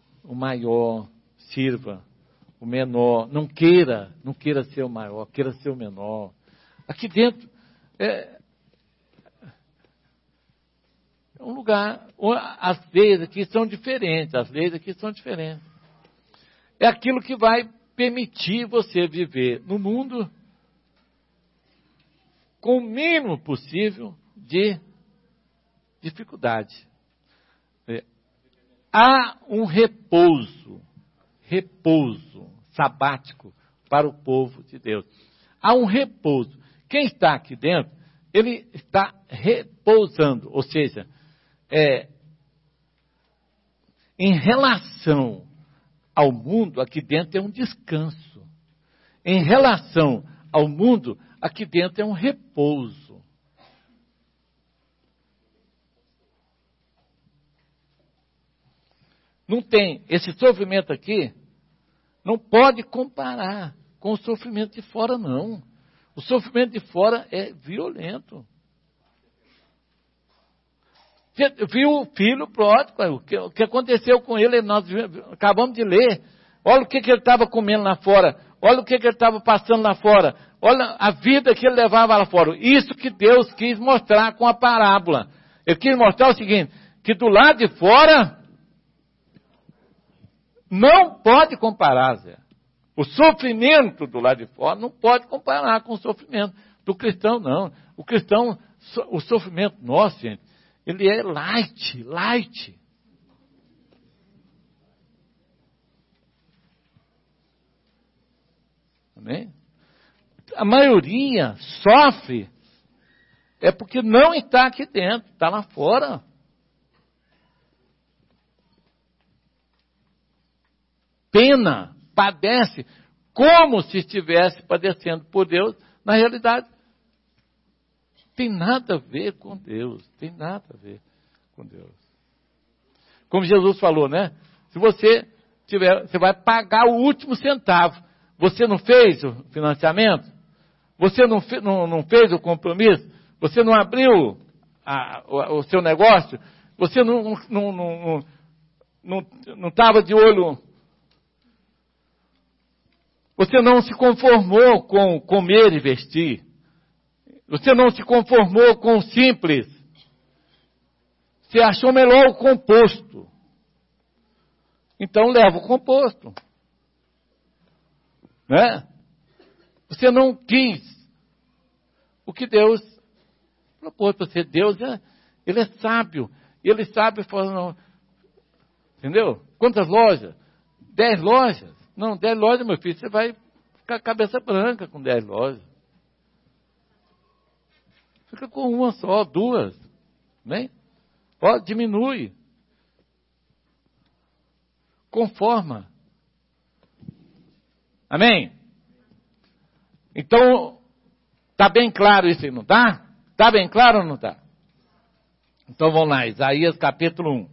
sirva o menor. Não queira ser o maior, queira ser o menor. Aqui dentro é um lugar, as leis aqui são diferentes, É aquilo que vai permitir você viver no mundo com o mínimo possível de dificuldade. Há um repouso sabático para o povo de Deus. Há um repouso. Quem está aqui dentro, ele está repousando, ou seja, em relação ao mundo, aqui dentro é um descanso. Em relação ao mundo, aqui dentro é um repouso. Não tem. Esse sofrimento aqui não pode comparar com o sofrimento de fora, não. O sofrimento de fora é violento. Você viu o filho pródigo, o que aconteceu com ele, nós acabamos de ler. Olha o que ele estava comendo lá fora. Olha o que ele estava passando lá fora. Olha a vida que ele levava lá fora. Isso que Deus quis mostrar com a parábola. Ele quis mostrar o seguinte, que do lado de fora não pode comparar, Zé. O sofrimento do lado de fora não pode comparar com o sofrimento do cristão, não. O cristão, o sofrimento nosso, gente, ele é light. Amém? A maioria sofre é porque não está aqui dentro, está lá fora. Pena, padece, como se estivesse padecendo por Deus, na realidade, tem nada a ver com Deus, tem nada a ver com Deus. Como Jesus falou, né? Se você tiver, você vai pagar o último centavo. Você não fez o financiamento? Você não fez o compromisso? Você não abriu o seu negócio? Você não estava de olho? Você não se conformou com comer e vestir? Você não se conformou com o simples? Você achou melhor o composto? Então leva o composto. Né? Você não quis o que Deus propôs para você. Deus, Ele é sábio. Ele sabe falar, entendeu? Quantas lojas? 10 lojas? Não, 10 lojas, meu filho, você vai ficar cabeça branca com 10 lojas. Fica com uma só, 2. Né? Ó, diminui. Conforma. Amém? Então, está bem claro isso aí, não está? Está bem claro ou não está? Então vamos lá, Isaías capítulo 1.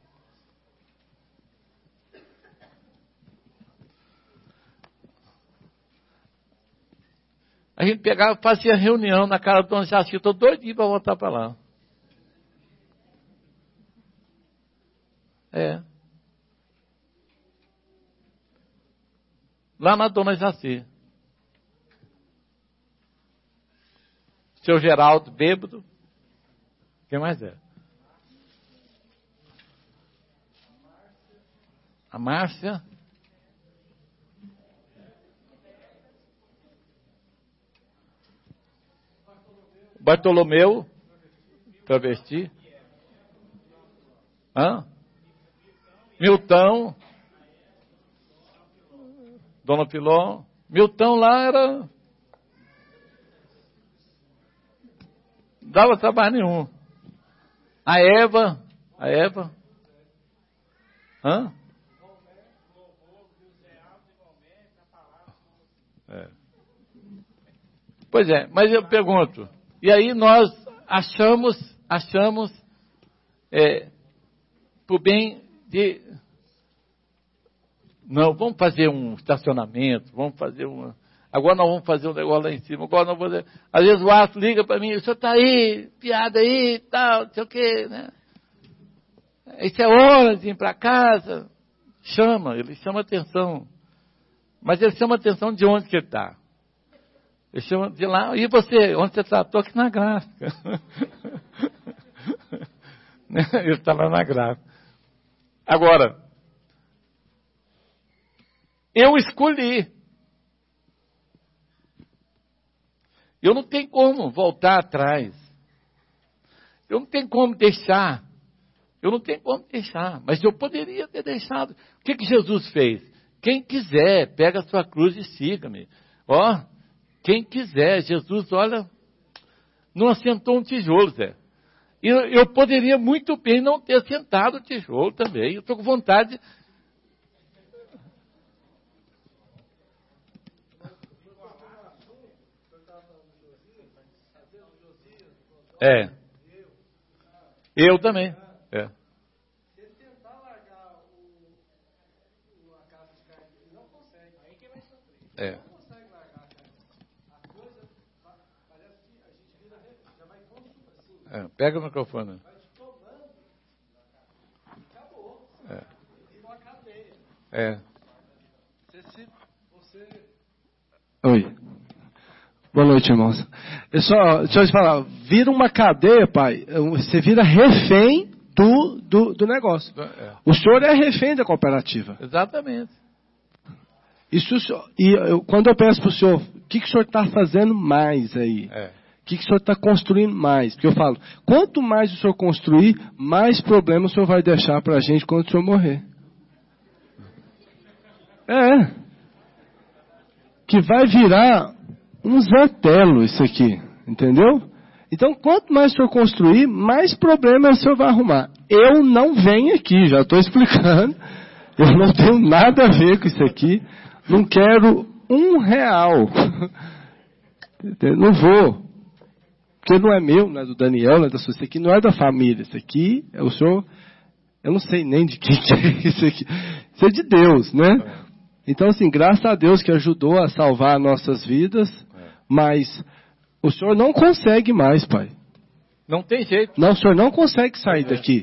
A gente pegava, fazia reunião na casa do Dona Jaci, estou doidinho para voltar para lá. Lá na Dona Jaci. Seu Geraldo, bêbado. Quem mais é? A Márcia. Bartolomeu. Travesti. Milton. Dona Pilon. Milton lá era... dava trabalho nenhum. A Eva. Pois é, mas eu pergunto, e aí nós achamos por bem de, não, vamos fazer um estacionamento, agora nós vamos fazer um negócio lá em cima, às vezes o Arthur liga para mim, o senhor está aí, piada aí, tal, não sei o quê, né? Isso é hora de ir para casa. Ele chama atenção. Mas ele chama atenção de onde que ele está. Ele chama de lá, e você, onde você está? Estou aqui na gráfica. Ele está lá na gráfica. Agora, eu escolhi. Eu não tenho como voltar atrás. Eu não tenho como deixar. Mas eu poderia ter deixado. O que Jesus fez? Quem quiser, pega a sua cruz e siga-me. Quem quiser, Jesus, olha, não assentou um tijolo, Zé. E eu poderia muito bem não ter assentado o tijolo também. Eu estou com vontade. Eu também. É. Pega o microfone. Oi. Boa noite, irmãos. Deixa eu te falar, vira uma cadeia, pai. Você vira refém do negócio. O senhor é refém da cooperativa. Exatamente. Quando eu peço para o senhor, o que o senhor está fazendo mais aí? O que o senhor está construindo mais? Porque eu falo, quanto mais o senhor construir, mais problemas o senhor vai deixar para a gente quando o senhor morrer. Que vai virar um zetelo isso aqui, entendeu? Então, quanto mais o senhor construir, mais problemas o senhor vai arrumar. Eu não venho aqui, já estou explicando. Eu não tenho nada a ver com isso aqui. Não quero R$1. Não vou. Porque não é meu, não é do Daniel, não é da sua. Isso aqui não é da família. Isso aqui é o senhor. Eu não sei nem de quem que é isso aqui. Isso é de Deus, né? Então, assim, graças a Deus que ajudou a salvar nossas vidas. Mas o senhor não consegue mais, pai. Não tem jeito. Não, o senhor não consegue sair daqui.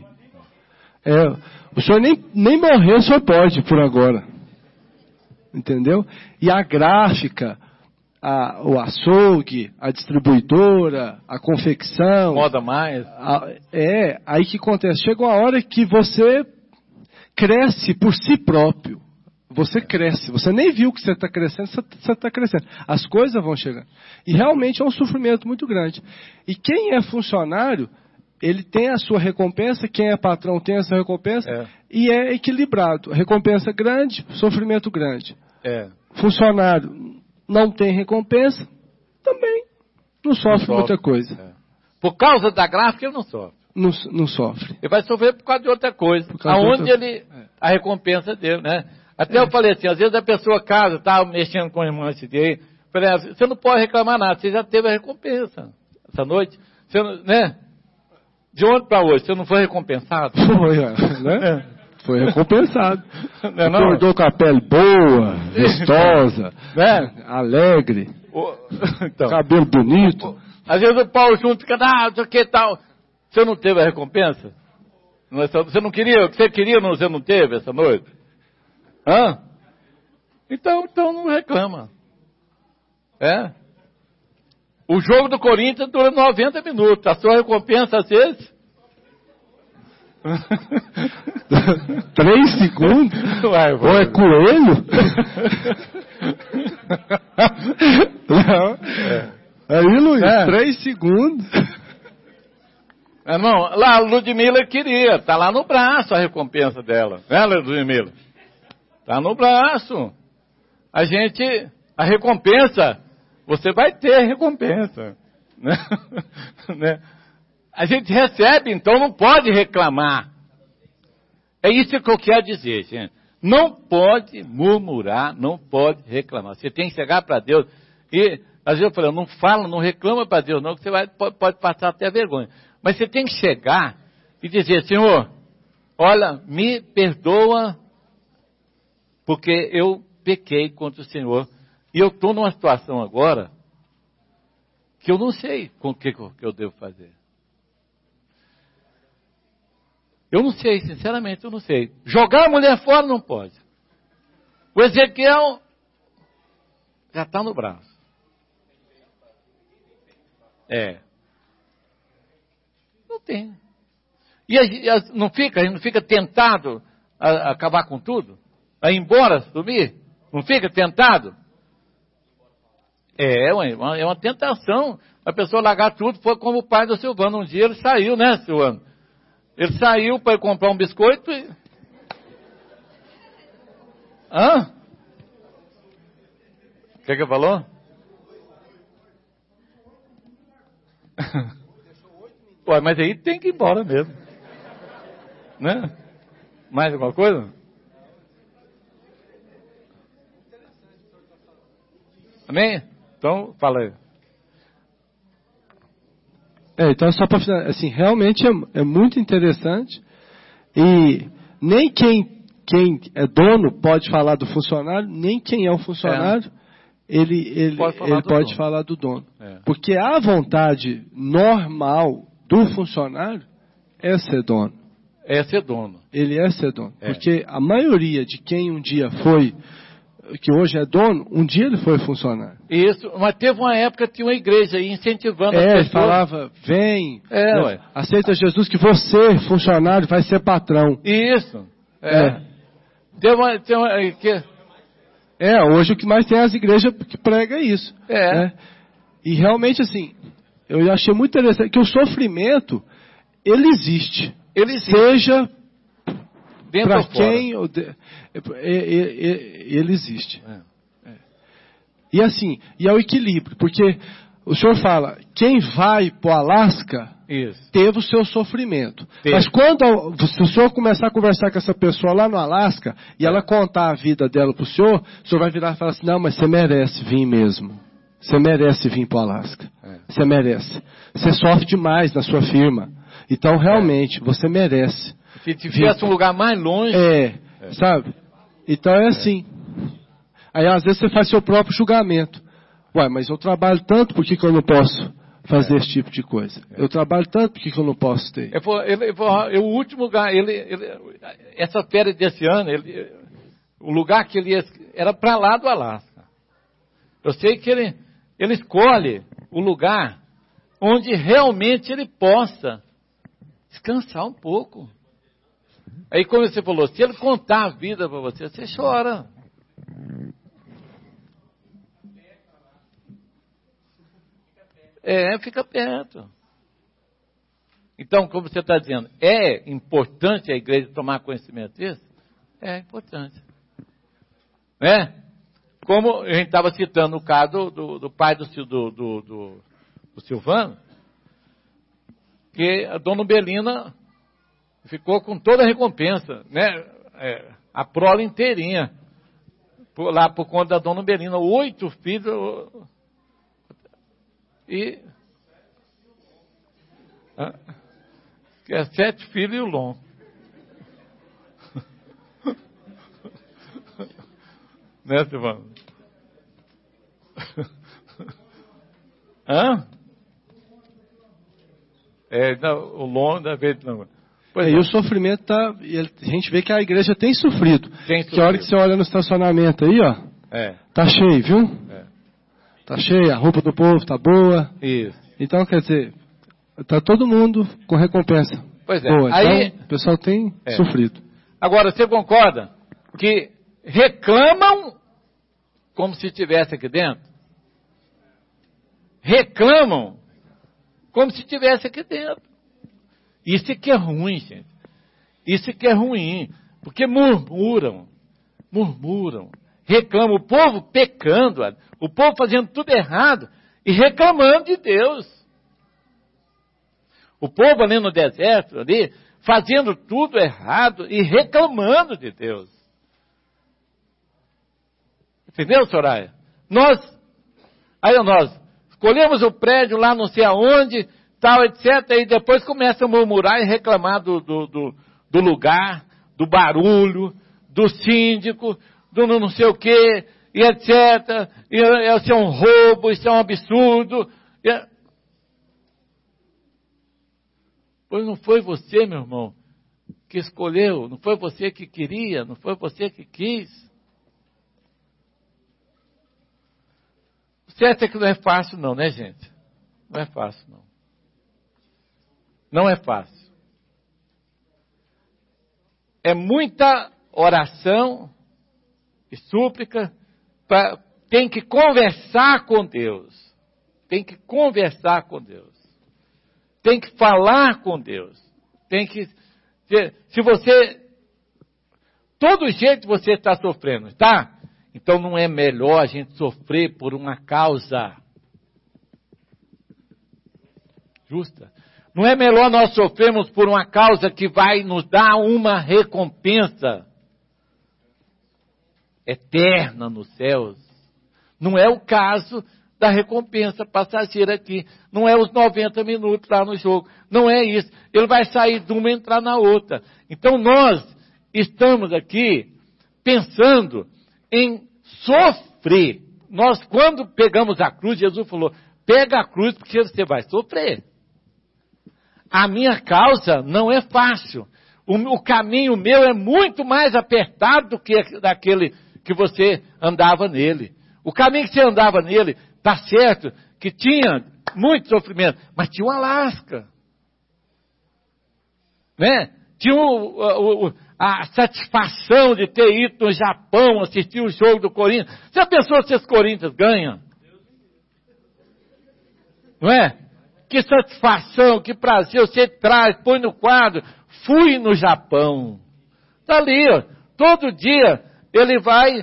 O senhor nem morrer o senhor pode por agora. Entendeu? E a gráfica, o açougue, a distribuidora, a confecção. Moda mais. Aí que acontece. Chega uma hora que você cresce por si próprio. Você cresce. Você nem viu que você está crescendo, você está crescendo. As coisas vão chegando. E realmente é um sofrimento muito grande. E quem é funcionário, ele tem a sua recompensa, quem é patrão tem a sua recompensa, e é equilibrado. Recompensa grande, sofrimento grande. Funcionário não tem recompensa, também não sofre muita coisa. Por causa da gráfica, ele não sofre. Não sofre. Ele vai sofrer por causa de outra coisa. Aonde a recompensa dele, né? Até eu falei assim, às vezes a pessoa casa, estava mexendo com a irmã esse dia aí, falei, você não pode reclamar nada, você já teve a recompensa essa noite. Você não, né? De ontem para hoje, você não foi recompensado? Foi, né? Foi recompensado. Acordou com a pele boa, vistosa, né? Alegre, então, cabelo bonito. Às vezes o Paulo junto fica, não sei o que tal. Você não teve a recompensa? Você não queria, o que você queria, você não teve essa noite? Então não reclama. O jogo do Corinthians dura 90 minutos. A sua recompensa, às vezes... 3 segundos? Ou é coelho? Não. Aí, Luiz, 3 segundos. Irmão, lá a Ludmila queria. Está lá no braço a recompensa dela. Né, Ludmila? Está no braço. A recompensa, você vai ter recompensa. Né? A gente recebe, então não pode reclamar. É isso que eu quero dizer, gente. Não pode murmurar, não pode reclamar. Você tem que chegar para Deus. E, às vezes eu falo, não fala, não reclama para Deus, não, que você pode passar até vergonha. Mas você tem que chegar e dizer, Senhor, olha, me perdoa, porque eu pequei contra o Senhor. E eu estou numa situação agora que eu não sei com o que eu devo fazer. Eu não sei, sinceramente, eu não sei. Jogar a mulher fora não pode. O Ezequiel já está no braço. Não tem. E a gente não fica tentado a acabar com tudo? A ir embora, sumir? Não fica tentado? É uma tentação. A pessoa largar tudo, foi como o pai do Silvano. Um dia ele saiu, né, Silvano? Ele saiu para comprar um biscoito e... O que ele falou? Ué, mas aí tem que ir embora mesmo. Né? Mais alguma coisa? Amém? Então, fala aí. Então, só para finalizar, assim, realmente é muito interessante. E nem quem é dono pode falar do funcionário, nem quem é o funcionário. ele pode falar do dono. Porque a vontade normal do funcionário é ser dono. É ser dono. Ele é ser dono. Porque a maioria de quem um dia foi, que hoje é dono, um dia ele foi funcionário. Isso, mas teve uma época que tinha uma igreja aí incentivando as pessoas. Ele falava, vem, aceita Jesus que você, funcionário, vai ser patrão. Isso. Hoje o que mais tem é as igrejas que pregam isso. Né? E realmente assim, eu achei muito interessante que o sofrimento, ele existe. Seja para quem, ele existe. E assim, e é o equilíbrio, porque o senhor fala, quem vai para o Alasca teve o seu sofrimento. Mas se o senhor começar a conversar com essa pessoa lá no Alasca, e ela contar a vida dela para o senhor vai virar e falar assim, não, mas você merece vir mesmo. Você merece vir para o Alasca. Você merece. Você sofre demais na sua firma. Então, realmente, você merece. Se tivesse um lugar mais longe... sabe? Então, é assim. Aí, às vezes, você faz seu próprio julgamento. Ué, mas eu trabalho tanto, por que eu não posso fazer esse tipo de coisa? Eu trabalho tanto, por que eu não posso ter? O último lugar, essa férias desse ano, o lugar que ele ia, era para lá do Alasca. Eu sei que ele escolhe o lugar onde realmente ele possa descansar um pouco. Aí como você falou, se ele contar a vida para você, você chora. Fica perto. Então, como você está dizendo, é importante a igreja tomar conhecimento disso? É importante. Né? Como a gente estava citando o caso do pai do Silvano, que a dona Belina ficou com toda a recompensa, né? A prole inteirinha, lá por conta da dona Belina, 8 filhos, e 7 filhos e o Lom. Né, Silvano? Não, o Lom da vez não. E o sofrimento a gente vê que a igreja tem sofrido. Que a hora que você olha no estacionamento aí, ó, tá cheio, viu? Tá cheio, a roupa do povo tá boa. Isso. Então, quer dizer, tá todo mundo com recompensa. Pois é. Boa. Aí, então, o pessoal tem sofrido. Agora, você concorda que reclamam como se estivesse aqui dentro? Reclamam como se estivesse aqui dentro. Isso que é ruim, gente. Isso que é ruim. Porque murmuram, reclamam. O povo pecando, o povo fazendo tudo errado e reclamando de Deus. O povo ali no deserto, ali, fazendo tudo errado e reclamando de Deus. Entendeu, Soraya? Nós escolhemos o prédio lá não sei aonde, tal, etc. E depois começa a murmurar e reclamar do lugar, do barulho, do síndico, do não sei o quê, e etc. Isso é um roubo, isso é um absurdo. Pois não foi você, meu irmão, que escolheu, não foi você que queria, não foi você que quis. O certo é que não é fácil não, né, gente? Não é fácil não. Não é fácil. É muita oração e súplica, tem que conversar com Deus. Tem que conversar com Deus. Tem que falar com Deus. Se você, todo jeito você está sofrendo, tá? Então não é melhor a gente sofrer por uma causa justa? Não é melhor nós sofrermos por uma causa que vai nos dar uma recompensa eterna nos céus? Não é o caso da recompensa passageira aqui. Não é os 90 minutos lá no jogo. Não é isso. Ele vai sair de uma e entrar na outra. Então nós estamos aqui pensando em sofrer nós quando pegamos a cruz, Jesus falou, pega a cruz porque você vai sofrer. A minha causa não é fácil. O caminho meu é muito mais apertado do que daquele que você andava nele. O caminho que você andava nele, tá certo, que tinha muito sofrimento, mas tinha uma lasca. Né? Tinha a satisfação de ter ido no Japão, assistir o jogo do Corinthians. Você pensou se os Corinthians ganham? Não é? Que satisfação, que prazer, você traz, põe no quadro, fui no Japão. Está ali, ó. Todo dia ele vai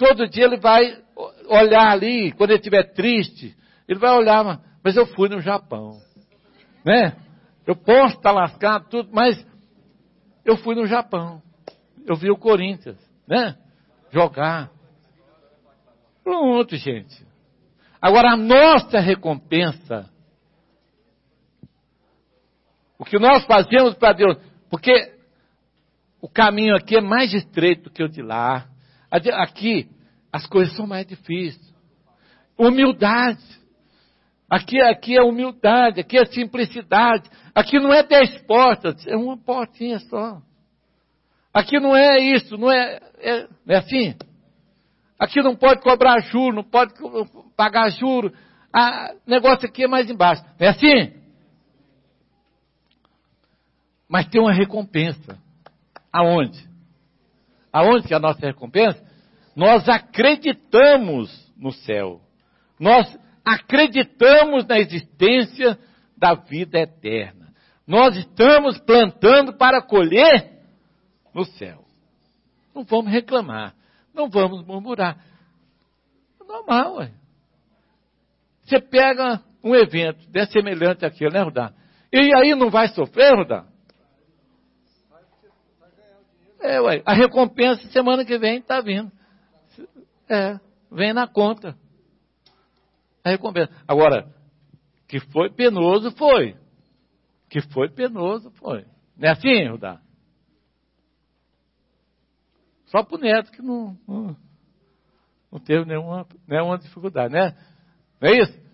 olhar ali, quando ele estiver triste, ele vai olhar, mas eu fui no Japão. Né? Eu posso estar lascado, tudo, mas eu fui no Japão. Eu vi o Corinthians, né? Jogar. Pronto, gente. Agora a nossa recompensa, o que nós fazemos para Deus, porque o caminho aqui é mais estreito que o de lá. Aqui as coisas são mais difíceis. Humildade. Aqui é humildade, aqui é simplicidade. Aqui não é 10 portas, é uma portinha só. Aqui não é isso, não é assim. Aqui não pode cobrar juros, não pode pagar juros. O negócio aqui é mais embaixo. Não é assim? Mas tem uma recompensa. Aonde? Aonde que é a nossa recompensa? Nós acreditamos no céu. Nós acreditamos na existência da vida eterna. Nós estamos plantando para colher no céu. Não vamos reclamar. Não vamos murmurar. É normal, ué. Você pega um evento semelhante àquele, né, Rudá? E aí não vai sofrer, Rudá? Ué. A recompensa semana que vem está vindo. Vem na conta. A recompensa. Agora, que foi penoso, foi. Que foi penoso, foi. Não é assim, Rudá? Só para o Neto que não teve nenhuma dificuldade, né? Não é isso?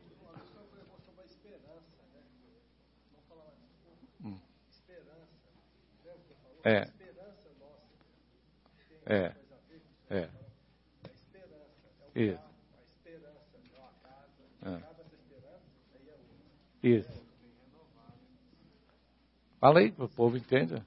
Isso. Isso. Fala aí, para o povo entenda.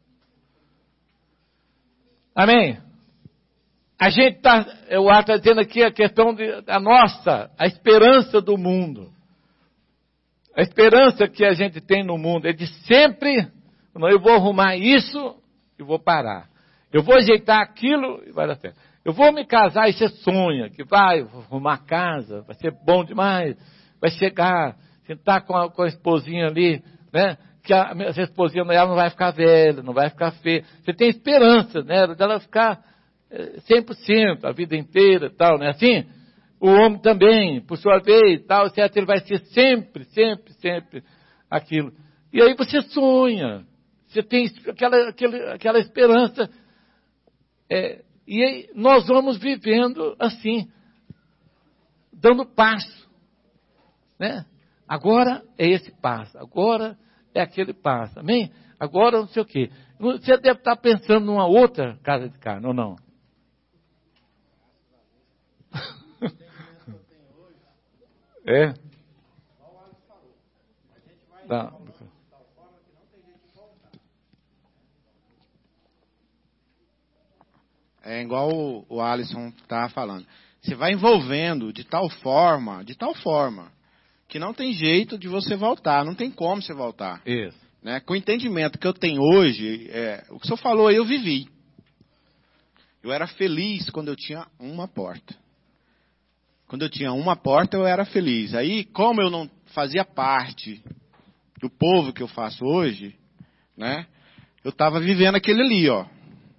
Amém? A gente o Arthur está dizendo aqui a questão da nossa, a esperança do mundo. A esperança que a gente tem no mundo é de sempre, eu vou arrumar isso e vou parar. Eu vou ajeitar aquilo e vai dar certo. Eu vou me casar e você sonha que vou arrumar casa, vai ser bom demais, vai chegar, sentar com a esposinha ali, né? Que a esposinha dela não vai ficar velha, não vai ficar feia. Você tem esperança, né? Dela ficar 100% a vida inteira e tal, não é assim? O homem também, por sua vez, tal, certo? Ele vai ser sempre aquilo. E aí você sonha, você tem aquela esperança. E aí nós vamos vivendo assim, dando passo, né? Agora é esse passo, agora é aquele passo, amém? Agora não sei o quê. Você deve estar pensando numa outra casa de carne, ou não? Tá. É igual o Alisson estava falando. Você vai envolvendo de tal forma, que não tem jeito de você voltar, não tem como você voltar. Isso. Né? Com o entendimento que eu tenho hoje, o que o senhor falou aí eu vivi. Eu era feliz quando eu tinha uma porta. Quando eu tinha uma porta eu era feliz. Aí, como eu não fazia parte do povo que eu faço hoje, né? Eu estava vivendo aquele ali, ó.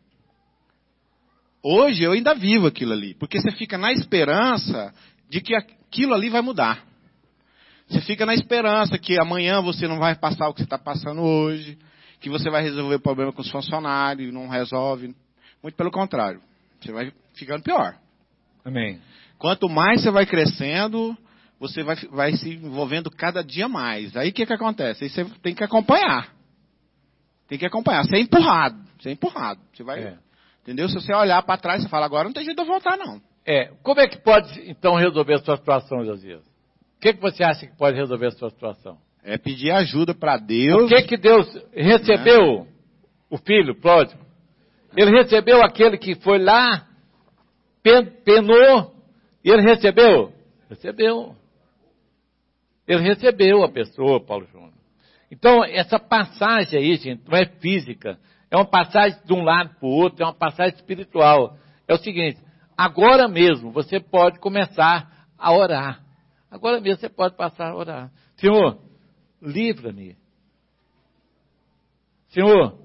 Hoje eu ainda vivo aquilo ali, porque você fica na esperança de que aquilo ali vai mudar. Você fica na esperança que amanhã você não vai passar o que você está passando hoje, que você vai resolver o problema com os funcionários, não resolve. Muito pelo contrário, você vai ficando pior. Amém. Quanto mais você vai crescendo, você vai se envolvendo cada dia mais. Aí o que acontece? Aí você tem que acompanhar. Tem que acompanhar. Você é empurrado. Você vai, entendeu? Se você olhar para trás, você fala, agora não tem jeito de eu voltar, não. Como é que pode, então, resolver a sua situação, Josias? O que você acha que pode resolver a sua situação? É pedir ajuda para Deus. O que Deus recebeu o filho pródigo? Ele recebeu aquele que foi lá, penou, e ele recebeu? Recebeu. Ele recebeu a pessoa, Paulo Júnior. Então, essa passagem aí, gente, não é física. É uma passagem de um lado para o outro, é uma passagem espiritual. É o seguinte, agora mesmo você pode começar a orar. Agora mesmo você pode passar a orar. Senhor, livra-me. Senhor,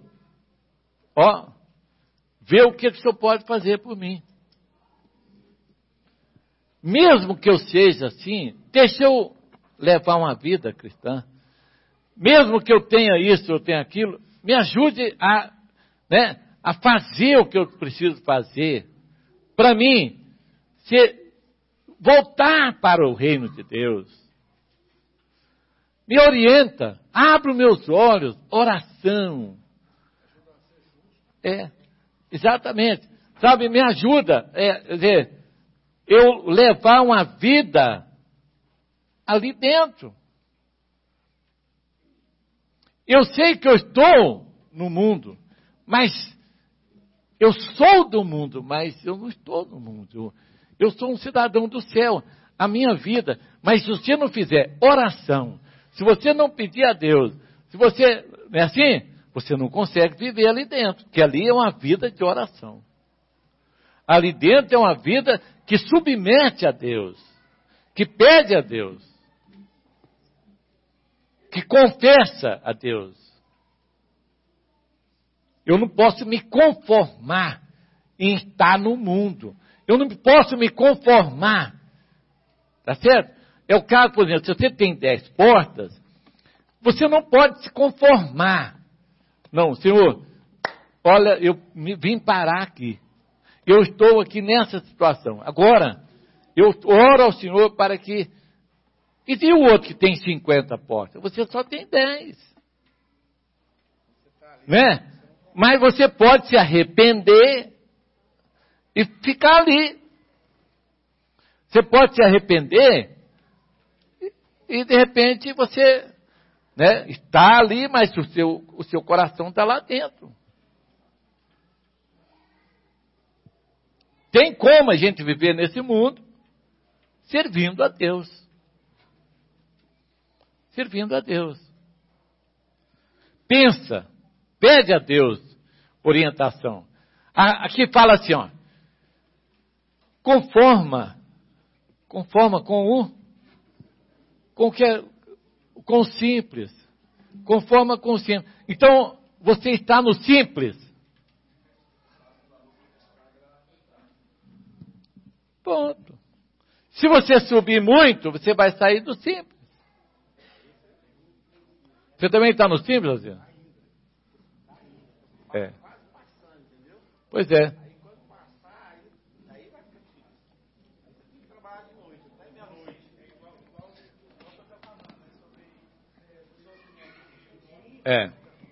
vê o que o Senhor pode fazer por mim. Mesmo que eu seja assim, deixa eu levar uma vida cristã. Mesmo que eu tenha isso, eu tenha aquilo, me ajude a fazer o que eu preciso fazer. Para mim, voltar para o reino de Deus. Me orienta, abre os meus olhos, oração. Exatamente. Sabe, me ajuda, eu levar uma vida ali dentro. Eu sei que eu estou no mundo, mas eu sou do mundo, mas eu não estou no mundo. Eu sou um cidadão do céu. A minha vida, mas se você não fizer oração, se você não pedir a Deus, se você, não é assim? Você não consegue viver ali dentro, porque ali é uma vida de oração. Ali dentro é uma vida que submete a Deus, que pede a Deus, que confessa a Deus. Eu não posso me conformar em estar no mundo. Eu não posso me conformar. Tá certo? É o caso, por exemplo, se você tem 10 portas, você não pode se conformar. Não, Senhor, olha, eu vim parar aqui. Eu estou aqui nessa situação. Agora, eu oro ao Senhor para que... E se o outro que tem 50 portas? Você só tem 10. Né? Mas você pode se arrepender e ficar ali. Você pode se arrepender e de repente você está ali, mas o seu coração está lá dentro. Tem como a gente viver nesse mundo servindo a Deus. Servindo a Deus. Pensa, pede a Deus orientação. Aqui fala assim, conforma com o simples. Conforma com o simples. Então, você está no simples. Ponto. Se você subir muito, você vai sair do simples. Você também está no simples, Luciano? Pois é. É.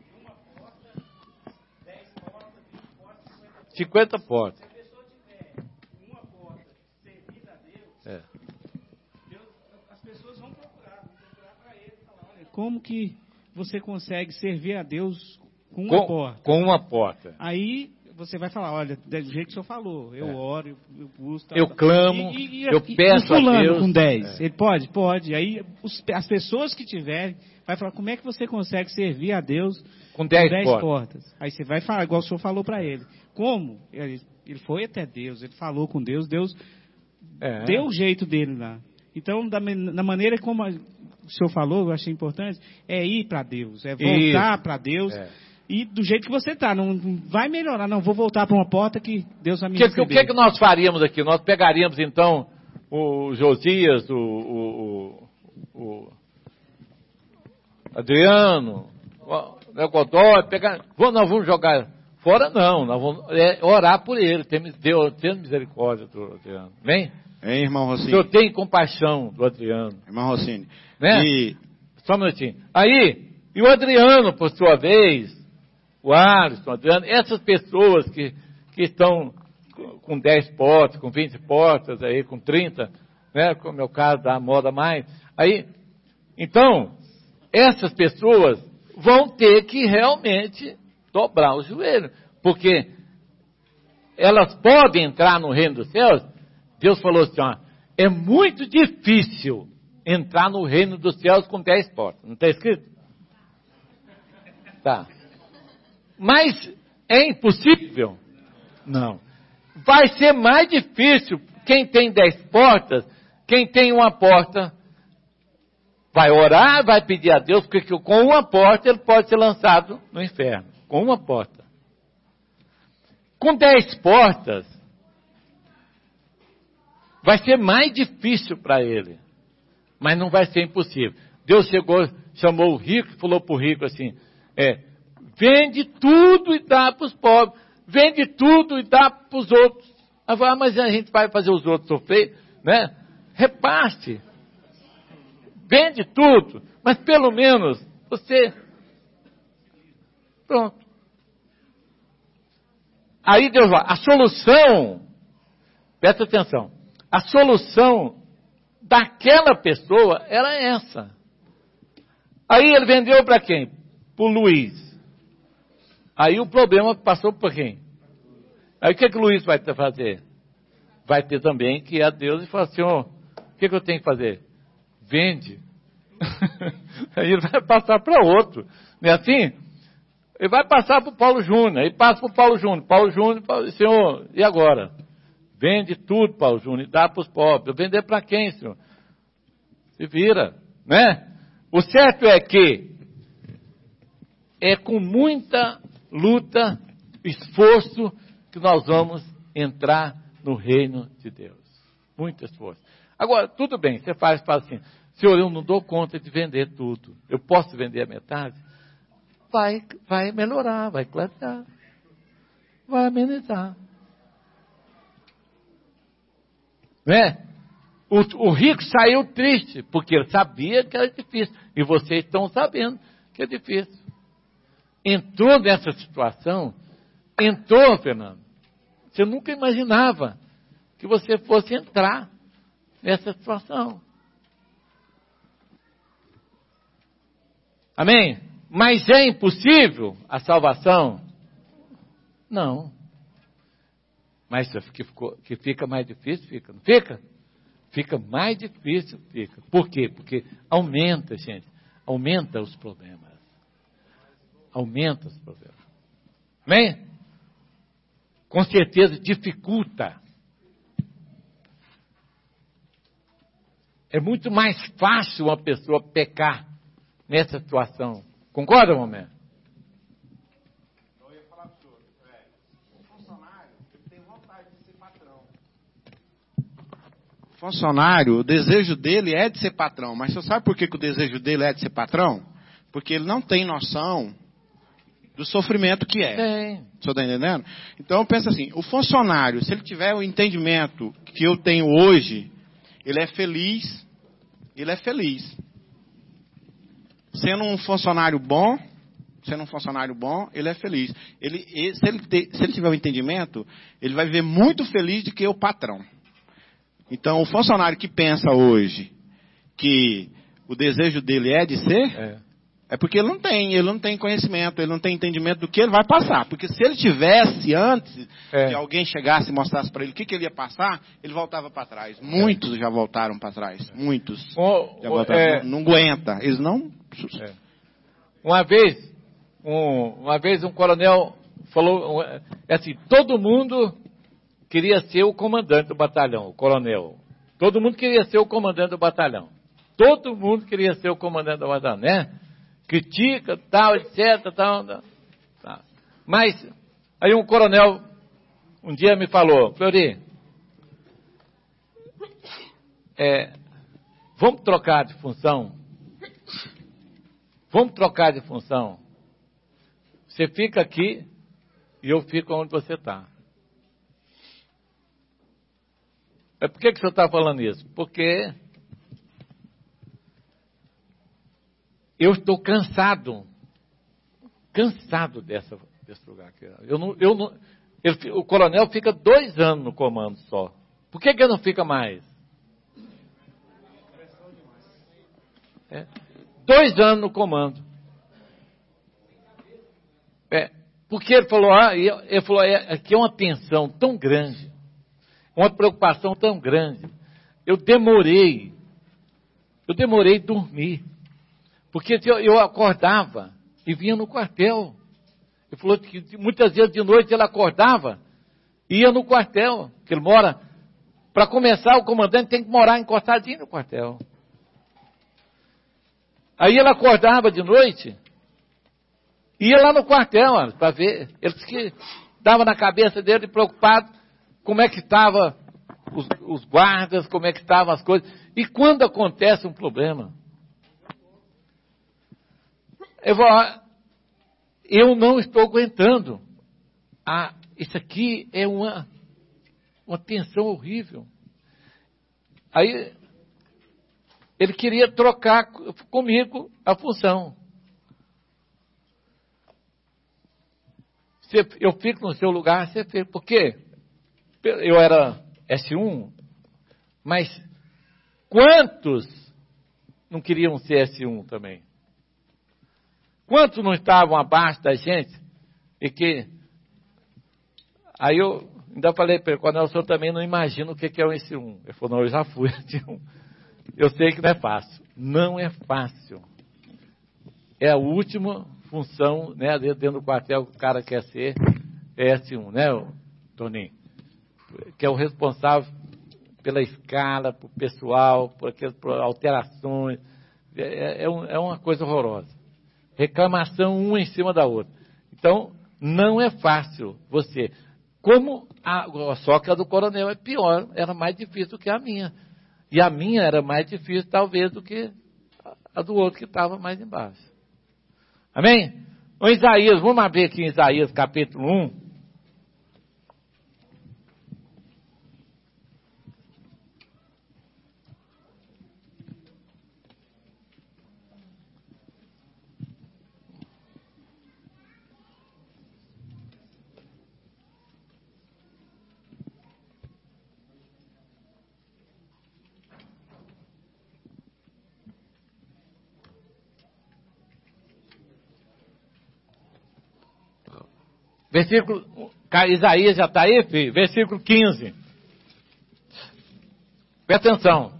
50 portas. Se a pessoa tiver uma porta servida a Deus, as pessoas vão procurar para ele e falar, olha, como que você consegue servir a Deus com uma porta? Com uma porta. Aí você vai falar, olha, do jeito que o senhor falou, eu oro, eu busco... Eu clamo, eu peço a Deus. Com 10, ele pode? Pode. Aí as pessoas que tiverem, vai falar, como é que você consegue servir a Deus com 10 portas? Aí você vai falar, igual o senhor falou para ele. Como? Ele foi até Deus, ele falou com Deus, Deus deu o jeito dele lá. Então, da maneira como o senhor falou, eu achei importante, é ir para Deus, é voltar para Deus. E do jeito que você está, não vai melhorar, não vou voltar para uma porta que Deus vai me receber. O que nós faríamos aqui? Nós pegaríamos então o Josias, o Adriano, o Godoy, nós vamos jogar Fora não, nós vamos orar por ele, ter misericórdia do Adriano. Amém? Irmão Rossini? O Senhor tem compaixão do Adriano. Irmão Rossini. Né? Só um minutinho. Aí, e o Adriano, por sua vez, o Alisson, o Adriano, essas pessoas que estão com 10 portas, com 20 portas, aí, com 30, né, como é o caso da Moda Mais. Aí, então, essas pessoas vão ter que realmente dobrar o joelho, porque elas podem entrar no reino dos céus. Deus falou assim, ó, é muito difícil entrar no reino dos céus com 10 portas. Não está escrito? Tá. Mas é impossível? Não. Vai ser mais difícil quem tem 10 portas, quem tem uma porta vai orar, vai pedir a Deus, porque com uma porta ele pode ser lançado no inferno. Com uma porta. Com 10 portas, vai ser mais difícil para ele. Mas não vai ser impossível. Deus chamou o rico e falou para o rico assim, vende tudo e dá para os pobres. Vende tudo e dá para os outros. Mas a gente vai fazer os outros sofrer, né? Repasse. Vende tudo, mas pelo menos você... Pronto. Aí Deus vai, a solução, presta atenção, a solução daquela pessoa era essa. Aí ele vendeu para quem? Para o Luiz. Aí o problema passou para quem? Aí o que o Luiz vai fazer? Vai ter também que ir a Deus e falar assim, o que eu tenho que fazer? Vende. Aí ele vai passar para outro. Não é assim? Ele vai passar para o Paulo Júnior. Aí passa para o Paulo Júnior. Paulo Júnior, Senhor, e agora? Vende tudo, Paulo Júnior, e dá para os pobres. Eu vender para quem, Senhor? Se vira, né? O certo é que é com muita luta, esforço, que nós vamos entrar no reino de Deus. Muito esforço. Agora, tudo bem, você fala assim, Senhor, eu não dou conta de vender tudo. Eu posso vender a metade? Vai melhorar, vai clarear. Vai amenizar. Né? O rico saiu triste, porque ele sabia que era difícil. E vocês estão sabendo que é difícil. Entrou nessa situação, Fernando. Você nunca imaginava que você fosse entrar nessa situação. Amém? Mas é impossível a salvação? Não. Mas que fica mais difícil, fica. Não fica? Fica mais difícil, fica. Por quê? Porque aumenta, gente. Aumenta os problemas. Aumenta os problemas. Amém? Com certeza dificulta. É muito mais fácil uma pessoa pecar nessa situação. Concorda, mamãe? Eu ia falar para o senhor. O funcionário tem vontade de ser patrão. O funcionário, o desejo dele é de ser patrão. Mas você sabe por que o desejo dele é de ser patrão? Porque ele não tem noção do sofrimento que é. Tem. O senhor está entendendo? Então, pensa assim, o funcionário, se ele tiver o entendimento que eu tenho hoje, ele é feliz, Sendo um funcionário bom, ele é feliz. Se ele tiver o entendimento, ele vai viver muito feliz de que o patrão. Então, o funcionário que pensa hoje que o desejo dele é de ser, é porque ele não tem conhecimento, ele não tem entendimento do que ele vai passar. Porque se ele tivesse antes que alguém chegasse e mostrasse para ele o que ele ia passar, ele voltava para trás. Muitos já voltaram para trás. Muitos. Já voltaram, não aguenta. Eles não... Uma vez um coronel falou assim, todo mundo queria ser o comandante do batalhão, o coronel. Todo mundo queria ser o comandante do batalhão. Todo mundo queria ser o comandante do batalhão, né? Critica, tal, etc, tal. Mas, aí um coronel, um dia me falou, Fleury, vamos trocar de função? Vamos trocar de função. Você fica aqui e eu fico onde você está. Por que o senhor está falando isso? Porque eu estou cansado desse lugar aqui. O coronel fica 2 anos no comando só. Por que ele não fica mais? 2 anos no comando. Porque ele falou, aqui é uma tensão tão grande, uma preocupação tão grande. Eu demorei a dormir. Porque eu acordava e vinha no quartel. Ele falou que muitas vezes de noite ele acordava e ia no quartel, que ele mora. Para começar, o comandante tem que morar encostadinho no quartel. Aí ele acordava de noite, ia lá no quartel, para ver. Ele disse que dava na cabeça dele preocupado como é que estavam os guardas, como é que estavam as coisas. E quando acontece um problema, eu não estou aguentando. Isso aqui é uma tensão horrível. Aí ele queria trocar comigo a função. Eu fico no seu lugar, você fica. Porque eu era S1, mas quantos não queriam ser S1 também? Quantos não estavam abaixo da gente? Aí eu ainda falei para ele, Coronel, o senhor também não imagina o que é o S1. Ele falou, não, eu já fui S1. Eu sei que não é fácil. Não é fácil. É a última função, né, dentro do quartel que o cara quer ser, é S1, né, Toninho? Que é o responsável pela escala, por pessoal, por alterações. É uma coisa horrorosa. Reclamação uma em cima da outra. Então, não é fácil você. Só que a do coronel é pior, era mais difícil do que a minha. E a minha era mais difícil, talvez, do que a do outro que estava mais embaixo. Amém? O Isaías, vamos abrir aqui em Isaías capítulo 1. Versículo, Isaías já está aí, filho? Versículo 15. Presta atenção.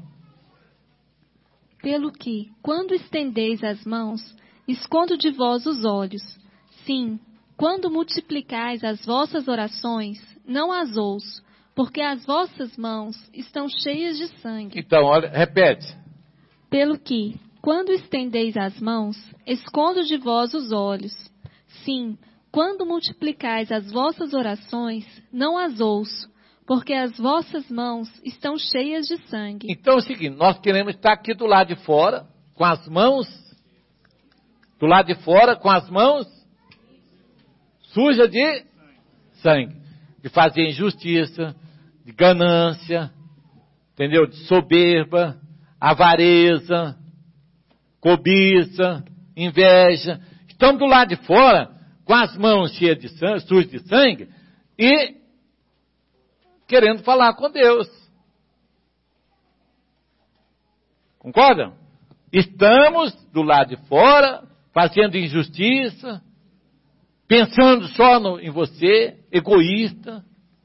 Pelo que, quando estendeis as mãos, escondo de vós os olhos. Sim, quando multiplicais as vossas orações, não as ouço, porque as vossas mãos estão cheias de sangue. Então, olha, repete. Pelo que, quando estendeis as mãos, escondo de vós os olhos. Sim, quando multiplicais as vossas orações, não as ouço, porque as vossas mãos estão cheias de sangue. Então é o seguinte, nós queremos estar aqui do lado de fora, com as mãos, do lado de fora, com as mãos sujas de sangue, de fazer injustiça, de ganância, entendeu? De soberba, avareza, cobiça, inveja. Estamos do lado de fora, com as mãos cheias de sangue, sujas de sangue, e querendo falar com Deus. Concordam? Estamos do lado de fora, fazendo injustiça, pensando só em você, egoísta,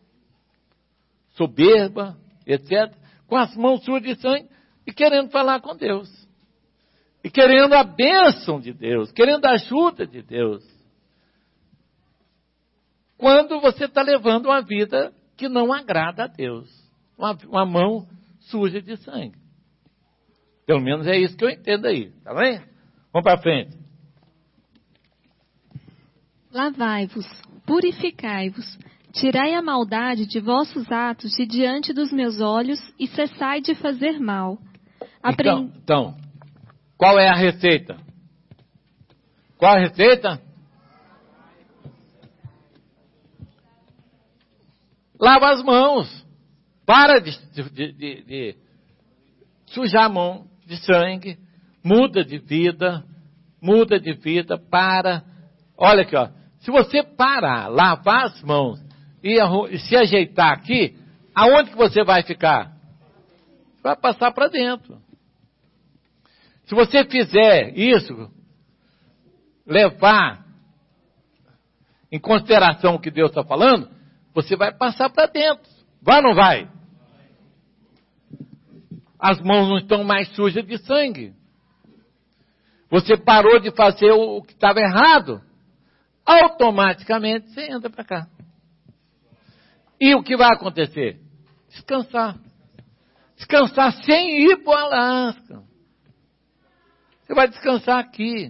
soberba, etc., com as mãos sujas de sangue, e querendo falar com Deus. E querendo a bênção de Deus, querendo a ajuda de Deus. Quando você está levando uma vida que não agrada a Deus. Uma mão suja de sangue. Pelo menos é isso que eu entendo aí. Tá bem? Vamos para frente. Lavai-vos, purificai-vos, tirai a maldade de vossos atos de diante dos meus olhos e cessai de fazer mal. Então, qual é a receita? Qual a receita? lava as mãos. Para de sujar a mão de sangue. Muda de vida, para. Olha aqui, ó. Se você parar, lavar as mãos e se ajeitar aqui, aonde que você vai ficar? Vai passar para dentro. Se você fizer isso, levar em consideração o que Deus está falando, você vai passar para dentro. Vai ou não vai? As mãos não estão mais sujas de sangue. Você parou de fazer o que estava errado. Automaticamente você entra para cá. E o que vai acontecer? Descansar. Descansar sem ir para o Alasca. Você vai descansar aqui.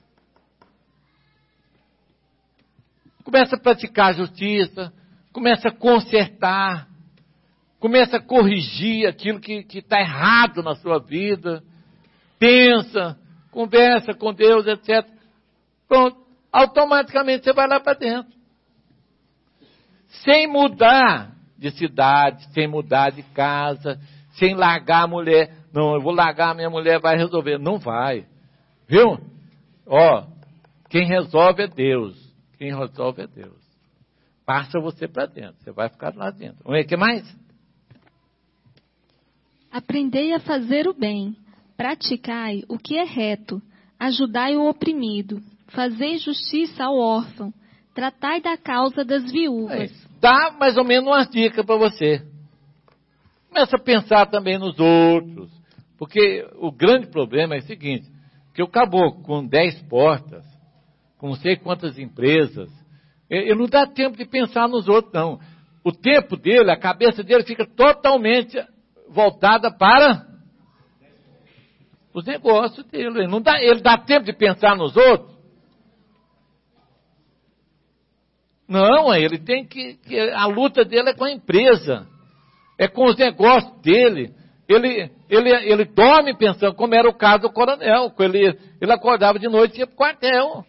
Começa a praticar a justiça. Começa a consertar. Começa a corrigir aquilo que está errado na sua vida. Pensa, conversa com Deus, etc. Pronto. Automaticamente você vai lá para dentro. Sem mudar de cidade, sem mudar de casa, sem largar a mulher. Não, eu vou largar a minha mulher, vai resolver. Não vai. Viu? Ó, quem resolve é Deus. Quem resolve é Deus. Passa você para dentro. Você vai ficar lá dentro. O que mais? Aprendei a fazer o bem. Praticai o que é reto. Ajudai o oprimido. Fazei justiça ao órfão. Tratai da causa das viúvas. Dá mais ou menos umas dicas para você. Começa a pensar também nos outros. Porque o grande problema é o seguinte, que o caboclo com 10 portas, com não sei quantas empresas, ele não dá tempo de pensar nos outros, não. O tempo dele, a cabeça dele fica totalmente voltada para os negócios dele. Ele dá tempo de pensar nos outros? Não, ele tem que a luta dele é com a empresa, é com os negócios dele. Ele dorme pensando, como era o caso do coronel, ele acordava de noite e ia para o quartel.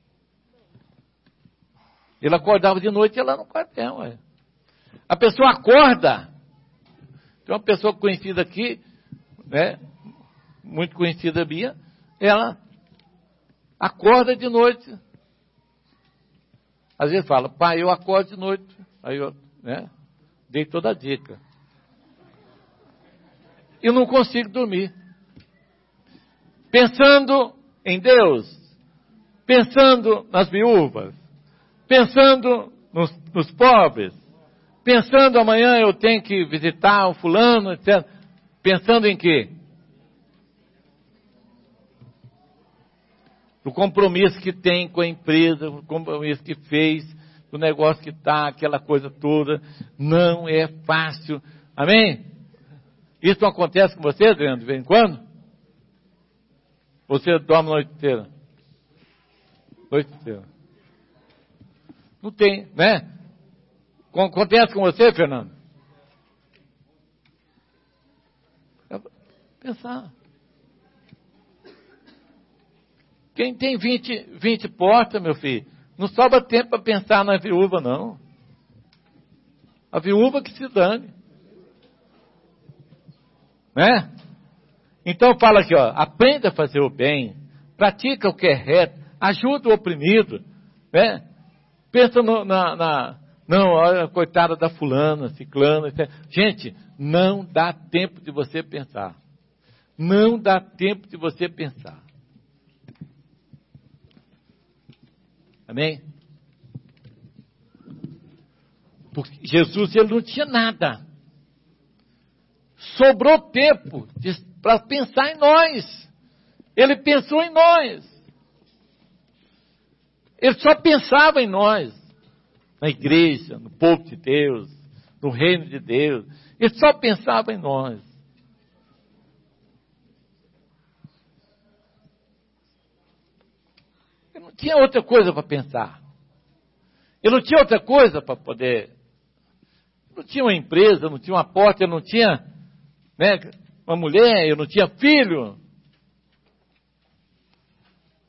Ele acordava de noite e ia lá no quartel. Ué. A pessoa acorda. Tem uma pessoa conhecida aqui, né, muito conhecida minha, ela acorda de noite. Às vezes fala, pai, eu acordo de noite. Aí eu, né, dei toda a dica. Eu não consigo dormir. Pensando em Deus, pensando nas viúvas, pensando nos pobres, pensando amanhã eu tenho que visitar o fulano, etc. Pensando em quê? Do compromisso que tem com a empresa, o compromisso que fez, do negócio que está, aquela coisa toda. Não é fácil. Amém? Isso não acontece com você, Adriano, de vez em quando? Você dorme a noite inteira? Noite inteira. Não tem, né? Acontece com você, Fernando? É pensar. Quem tem 20 portas, meu filho, não sobra tempo para pensar na viúva, não. A viúva que se dane. Né? Então fala aqui, ó, aprenda a fazer o bem, pratica o que é reto, ajuda o oprimido, né? Pensa não, olha, coitada da fulana, ciclana, etc. Gente, não dá tempo de você pensar. Não dá tempo de você pensar. Amém? Porque Jesus, ele não tinha nada. Sobrou tempo para pensar em nós. Ele pensou em nós. Ele só pensava em nós. Na igreja, no povo de Deus, no reino de Deus. Ele só pensava em nós. Ele não tinha outra coisa para pensar. Ele não tinha outra coisa para poder. Ele não tinha uma empresa, não tinha uma porta, ele não tinha, né, uma mulher, ele não tinha filho.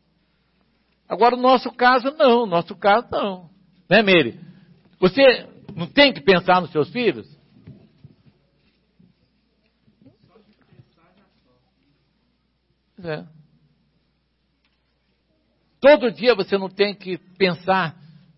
Agora, no nosso caso, não. Né, Meire? Você Não tem que pensar nos seus filhos? É. Todo dia você não tem que pensar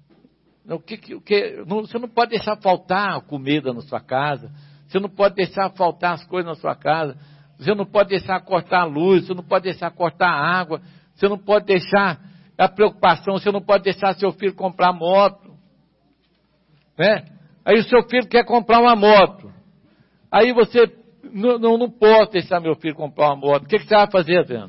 você não pode deixar faltar comida na sua casa, você não pode deixar faltar as coisas na sua casa, você não pode deixar cortar a luz, você não pode deixar cortar a água, você não pode deixar a preocupação, você não pode deixar seu filho comprar moto, né? Aí o seu filho quer comprar uma moto, aí você, não posso deixar meu filho comprar uma moto, o que você vai fazer, Adriano?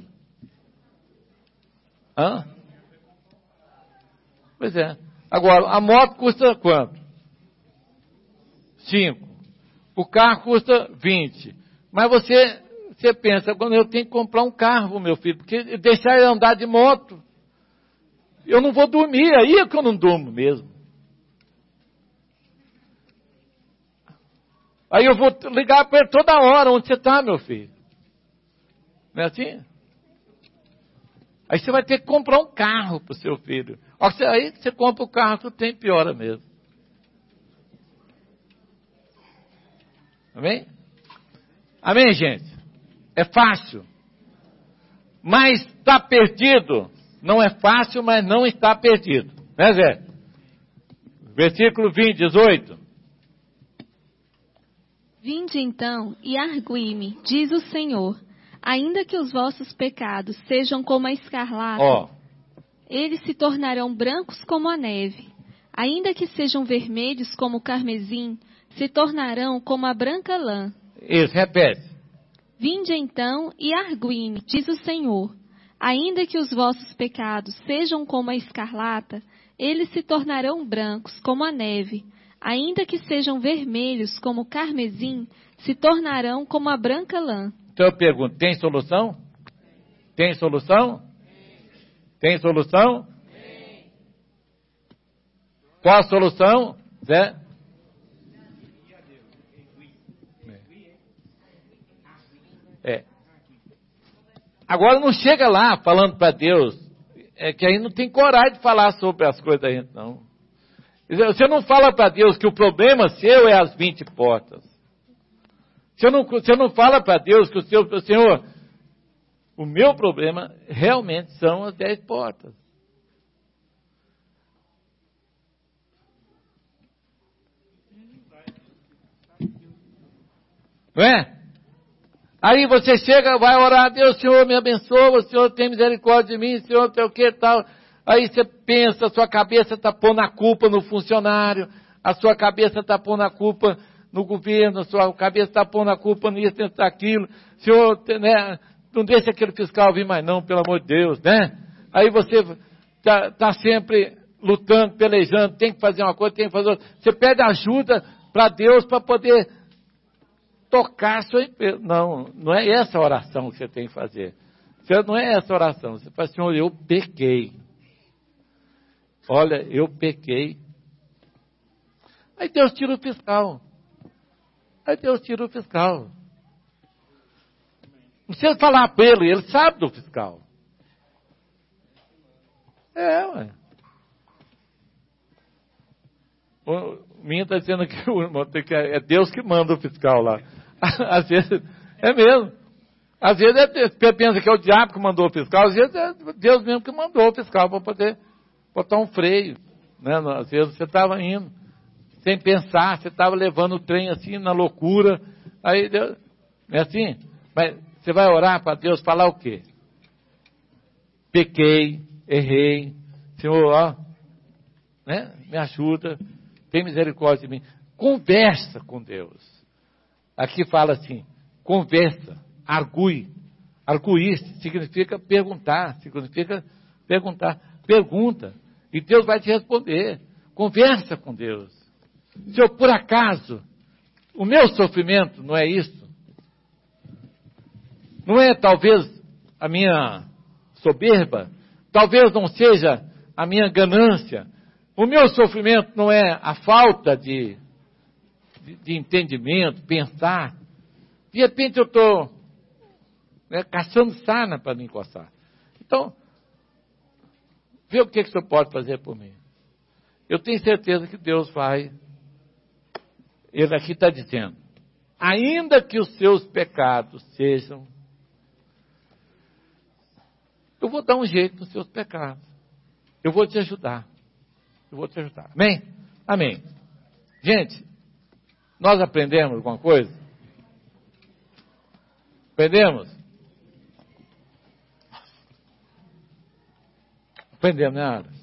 Pois é. Agora, a moto custa quanto? 5. O carro custa 20. Mas você pensa, quando eu tenho que comprar um carro pro meu filho, porque deixar ele andar de moto, eu não vou dormir, aí é que eu não durmo mesmo. Aí eu vou ligar para ele toda hora, onde você está, meu filho? Não é assim? Aí você vai ter que comprar um carro para o seu filho. Aí você compra o carro que tem, piora mesmo. Amém? Amém, gente? É fácil. Mas está perdido. Não é fácil, mas não está perdido. Né, Zé? Versículo 20, 18. Vinde então e argui-me, diz o Senhor, ainda que os vossos pecados sejam como a escarlata, eles se tornarão brancos como a neve. Ainda que sejam vermelhos como o carmesim, se tornarão como a branca lã. Isso, repete. Vinde então e argui-me, diz o Senhor, ainda que os vossos pecados sejam como a escarlata, eles se tornarão brancos como a neve. Ainda que sejam vermelhos como o carmesim, se tornarão como a branca lã. Então eu pergunto, tem solução? Tem solução? Tem solução? Qual a solução, Zé? Agora não chega lá falando para Deus, que aí não tem coragem de falar sobre as coisas da gente, não. Você não fala para Deus que o problema seu é as 20 portas. Você não fala para Deus que Senhor, o meu problema realmente são as 10 portas. Não é? Aí você chega, vai orar a Deus, Senhor me abençoa, o Senhor tem misericórdia de mim, Senhor tem o que tal. Aí você pensa, a sua cabeça está pondo a culpa no funcionário, a sua cabeça está pondo a culpa no governo, a sua cabeça está pondo a culpa nisso, naquilo. Senhor, né, não deixa aquele fiscal vir mais não, pelo amor de Deus, né? Aí você está sempre lutando, pelejando, tem que fazer uma coisa, tem que fazer outra. Você pede ajuda para Deus para poder tocar a sua empresa. Não é essa a oração que você tem que fazer. Não é essa a oração. Você fala, Senhor, eu pequei. Olha, eu pequei. Aí Deus tira o fiscal. Não precisa falar para ele sabe do fiscal. Ué. O Minha está dizendo que é Deus que manda o fiscal lá. Às vezes, é mesmo. Às vezes você pensa que é o diabo que mandou o fiscal, às vezes é Deus mesmo que mandou o fiscal para poder botar um freio. Né? Às vezes você estava indo, sem pensar, você estava levando o trem assim, na loucura. Aí Deus, não é assim? Mas você vai orar para Deus falar o quê? Pequei, errei, Senhor, né? Me ajuda, tem misericórdia de mim. Conversa com Deus. Aqui fala assim, conversa, argue. Arguir significa perguntar, pergunta. E Deus vai te responder. Conversa com Deus. Senhor, por acaso, o meu sofrimento não é isso? Não é talvez a minha soberba? Talvez não seja a minha ganância? O meu sofrimento não é a falta de entendimento, pensar? De repente eu estou caçando sarna para me encostar. Então, vê o que o senhor pode fazer por mim. Eu tenho certeza que Deus vai Ele aqui está dizendo, ainda que os seus pecados sejam, eu vou dar um jeito nos seus pecados. Eu vou te ajudar. Eu vou te ajudar. Amém? Amém. Gente, nós aprendemos alguma coisa? Aprendemos? Aprendemos, né, Aras?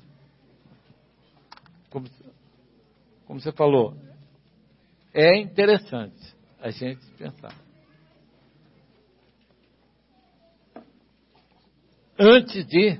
Como você falou, é interessante a gente pensar. Antes de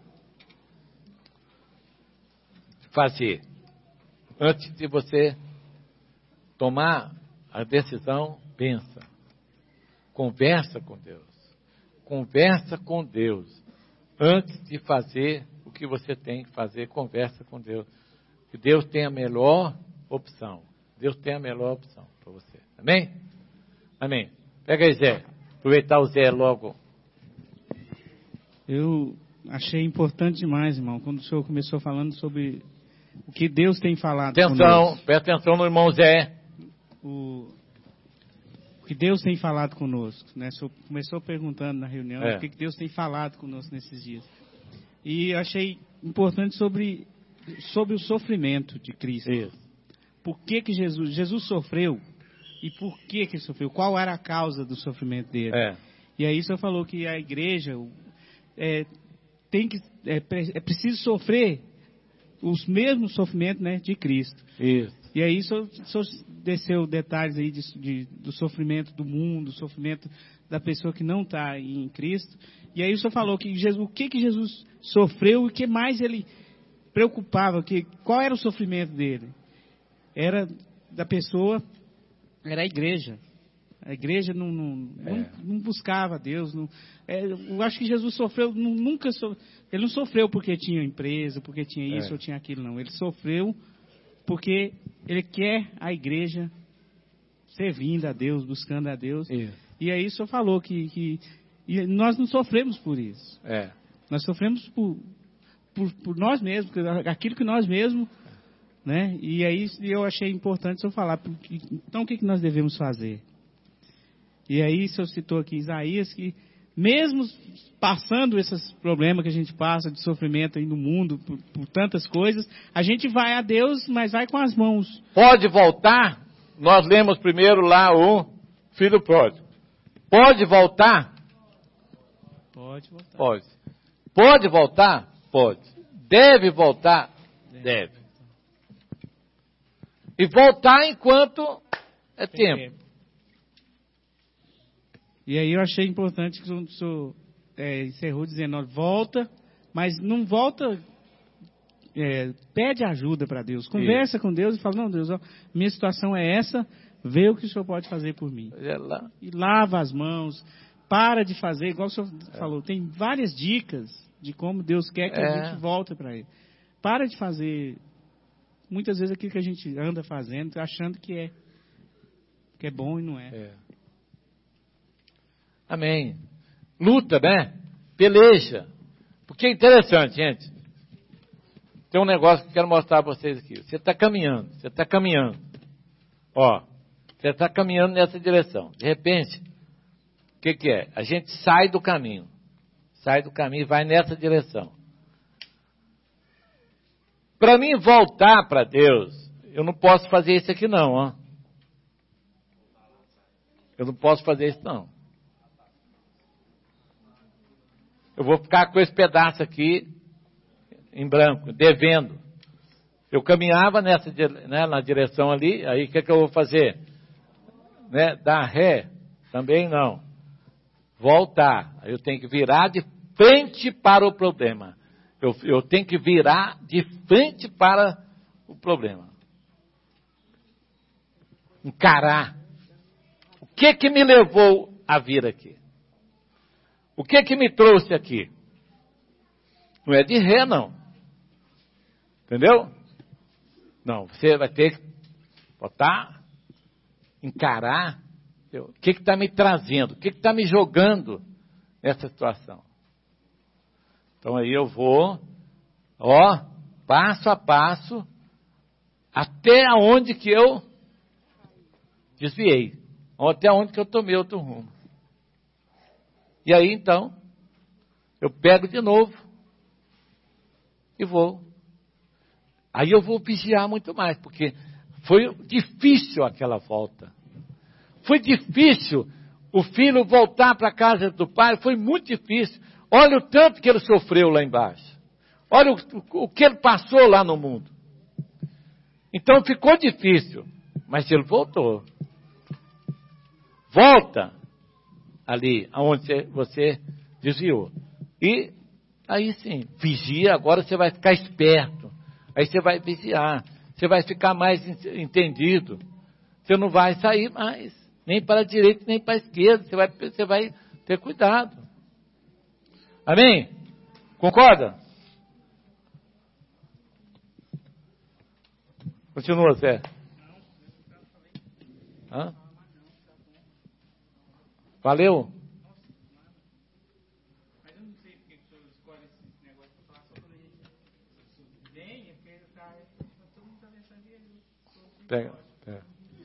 fazer, antes de você tomar a decisão, pensa. Conversa com Deus. Conversa com Deus. Antes de fazer o que você tem que fazer, conversa com Deus. Que Deus tem a melhor opção. Deus tem a melhor opção para você. Amém? Amém. Pega aí, Zé. Aproveitar o Zé logo. Eu achei importante demais, irmão, quando o senhor começou falando sobre o que Deus tem falado conosco. Presta atenção no irmão Zé. O que Deus tem falado conosco, né? O senhor começou perguntando na reunião o que Deus tem falado conosco nesses dias. E eu achei importante sobre o sofrimento de Cristo. Isso. Por que Jesus sofreu e por que ele sofreu? Qual era a causa do sofrimento dele? E aí o senhor falou que a igreja é preciso sofrer os mesmos sofrimentos, né, de Cristo. Isso. E aí o senhor desceu detalhes aí do sofrimento do mundo, do sofrimento da pessoa que não está em Cristo. E aí o senhor falou que o que Jesus sofreu e o que mais ele preocupava, qual era o sofrimento dele? Era da pessoa, era a igreja. A igreja não buscava Deus. Eu acho que Jesus sofreu, ele não sofreu porque tinha empresa, porque tinha isso ou tinha aquilo, não. Ele sofreu porque ele quer a igreja servindo a Deus, buscando a Deus. Isso. E aí o senhor falou que nós não sofremos por isso. Nós sofremos por nós mesmos, aquilo que nós mesmos, né? E aí eu achei importante o senhor falar, então o que nós devemos fazer? E aí o senhor citou aqui Isaías, que mesmo passando esses problemas que a gente passa de sofrimento aí no mundo, por tantas coisas, a gente vai a Deus, mas vai com as mãos. Pode voltar? Nós lemos primeiro lá o filho pródigo. Pode voltar? Pode voltar. Pode. Pode voltar? Pode. Deve voltar? Deve. E voltar enquanto é tempo. E aí eu achei importante que o senhor encerrou dizendo, volta, mas não volta, pede ajuda para Deus. Conversa com Deus e fala, não, Deus, minha situação é essa, vê o que o senhor pode fazer por mim. E lava as mãos, para de fazer, igual o senhor falou, tem várias dicas de como Deus quer que a gente volte para Ele. Para de fazer, muitas vezes, aquilo que a gente anda fazendo, achando que é bom e não é. Amém. Luta, né? Peleja. Porque é interessante, gente. Tem um negócio que eu quero mostrar para vocês aqui. Você está caminhando. Ó, você está caminhando nessa direção. De repente, o que é? A gente sai do caminho. Sai do caminho e vai nessa direção. Para mim voltar para Deus, eu não posso fazer isso aqui não, ó. Eu não posso fazer isso não. Eu vou ficar com esse pedaço aqui em branco, devendo. Eu caminhava na direção ali, aí o que eu vou fazer? Né? Dar ré? Também não. Voltar. Aí eu tenho que virar de frente para o problema. Eu tenho que virar de frente para o problema. Encarar. O que me levou a vir aqui? O que me trouxe aqui? Não é de ré, não. Entendeu? Não, você vai ter que botar, encarar. O que está me trazendo? O que está me jogando nessa situação? Então aí eu vou, passo a passo, até onde que eu Desviei. Até onde que eu tomei outro rumo. E aí, então, eu pego de novo e vou. Aí eu vou vigiar muito mais, porque foi difícil aquela volta. Foi difícil o filho voltar para a casa do pai, foi muito difícil. Olha o tanto que ele sofreu lá embaixo. Olha o que ele passou lá no mundo. Então ficou difícil, mas ele voltou. Volta ali aonde você desviou. E aí sim, vigia, agora você vai ficar esperto. Aí você vai vigiar, você vai ficar mais entendido. Você não vai sair mais, nem para a direita, nem para a esquerda. Você vai ter cuidado. Amém? Concorda? Continua, Zé. Hã? Valeu? Mas eu não sei porque o senhor escolhe esse negócio para falar só quando a gente vem, porque todo mundo está pensando que Pega.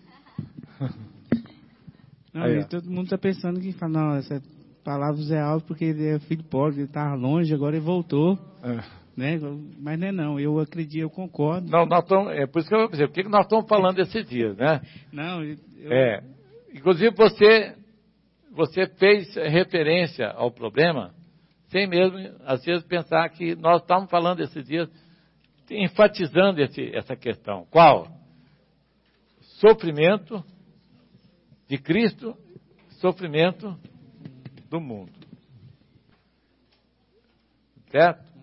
Não, Aí, todo mundo está pensando que fala, não, essa palavra é alto porque ele é filho pobre, ele estava longe, agora ele voltou. Né? Mas não é não, eu acredito, eu concordo. Não, é por isso que eu vou dizer, o que nós estamos falando esses dias, né? Não, Inclusive você fez referência ao problema, sem mesmo, às vezes, pensar que nós estamos falando esses dias, enfatizando essa questão. Qual? Sofrimento de Cristo, sofrimento do mundo. Certo?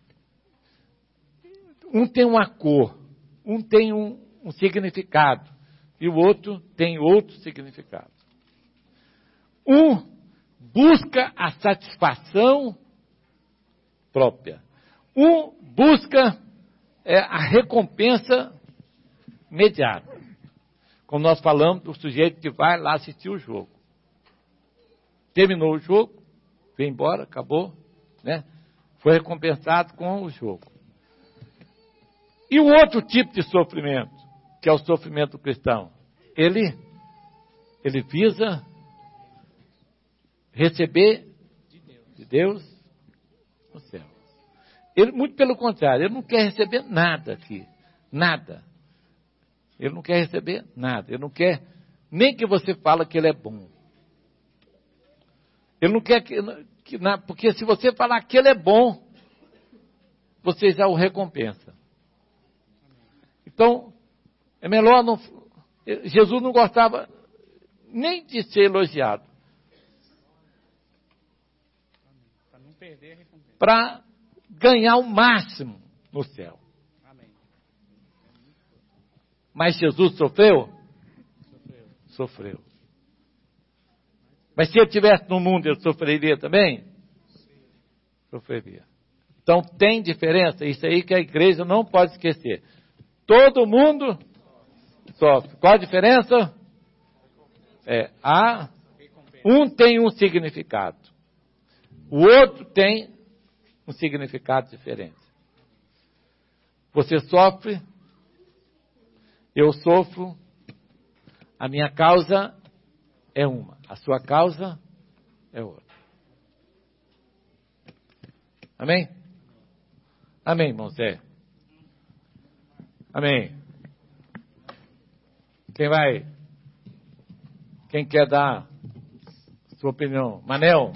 Um tem uma cor, um tem um significado, e o outro tem outro significado. Um busca a satisfação própria. Um busca a recompensa imediata. Como nós falamos do sujeito que vai lá assistir o jogo. Terminou o jogo, veio embora, acabou, né? Foi recompensado com o jogo. E o outro tipo de sofrimento, que é o sofrimento cristão, ele visa receber de Deus no céu. Ele, muito pelo contrário, ele não quer receber nada aqui, nada. Ele não quer receber nada, ele não quer nem que você fale que ele é bom. Ele não quer porque se você falar que ele é bom, você já o recompensa. Então, é melhor não... Jesus não gostava nem de ser elogiado. Para ganhar o máximo no céu. Mas Jesus sofreu? Sofreu. Mas se ele estivesse no mundo, ele sofreria também? Sofreria. Então tem diferença, isso aí que a igreja não pode esquecer. Todo mundo sofre. Qual a diferença? Um tem um significado. O outro tem um significado diferente. Você sofre, eu sofro, a minha causa é uma, a sua causa é outra. Amém? Amém, irmão Zé? Amém. Quem quer dar sua opinião? Manel.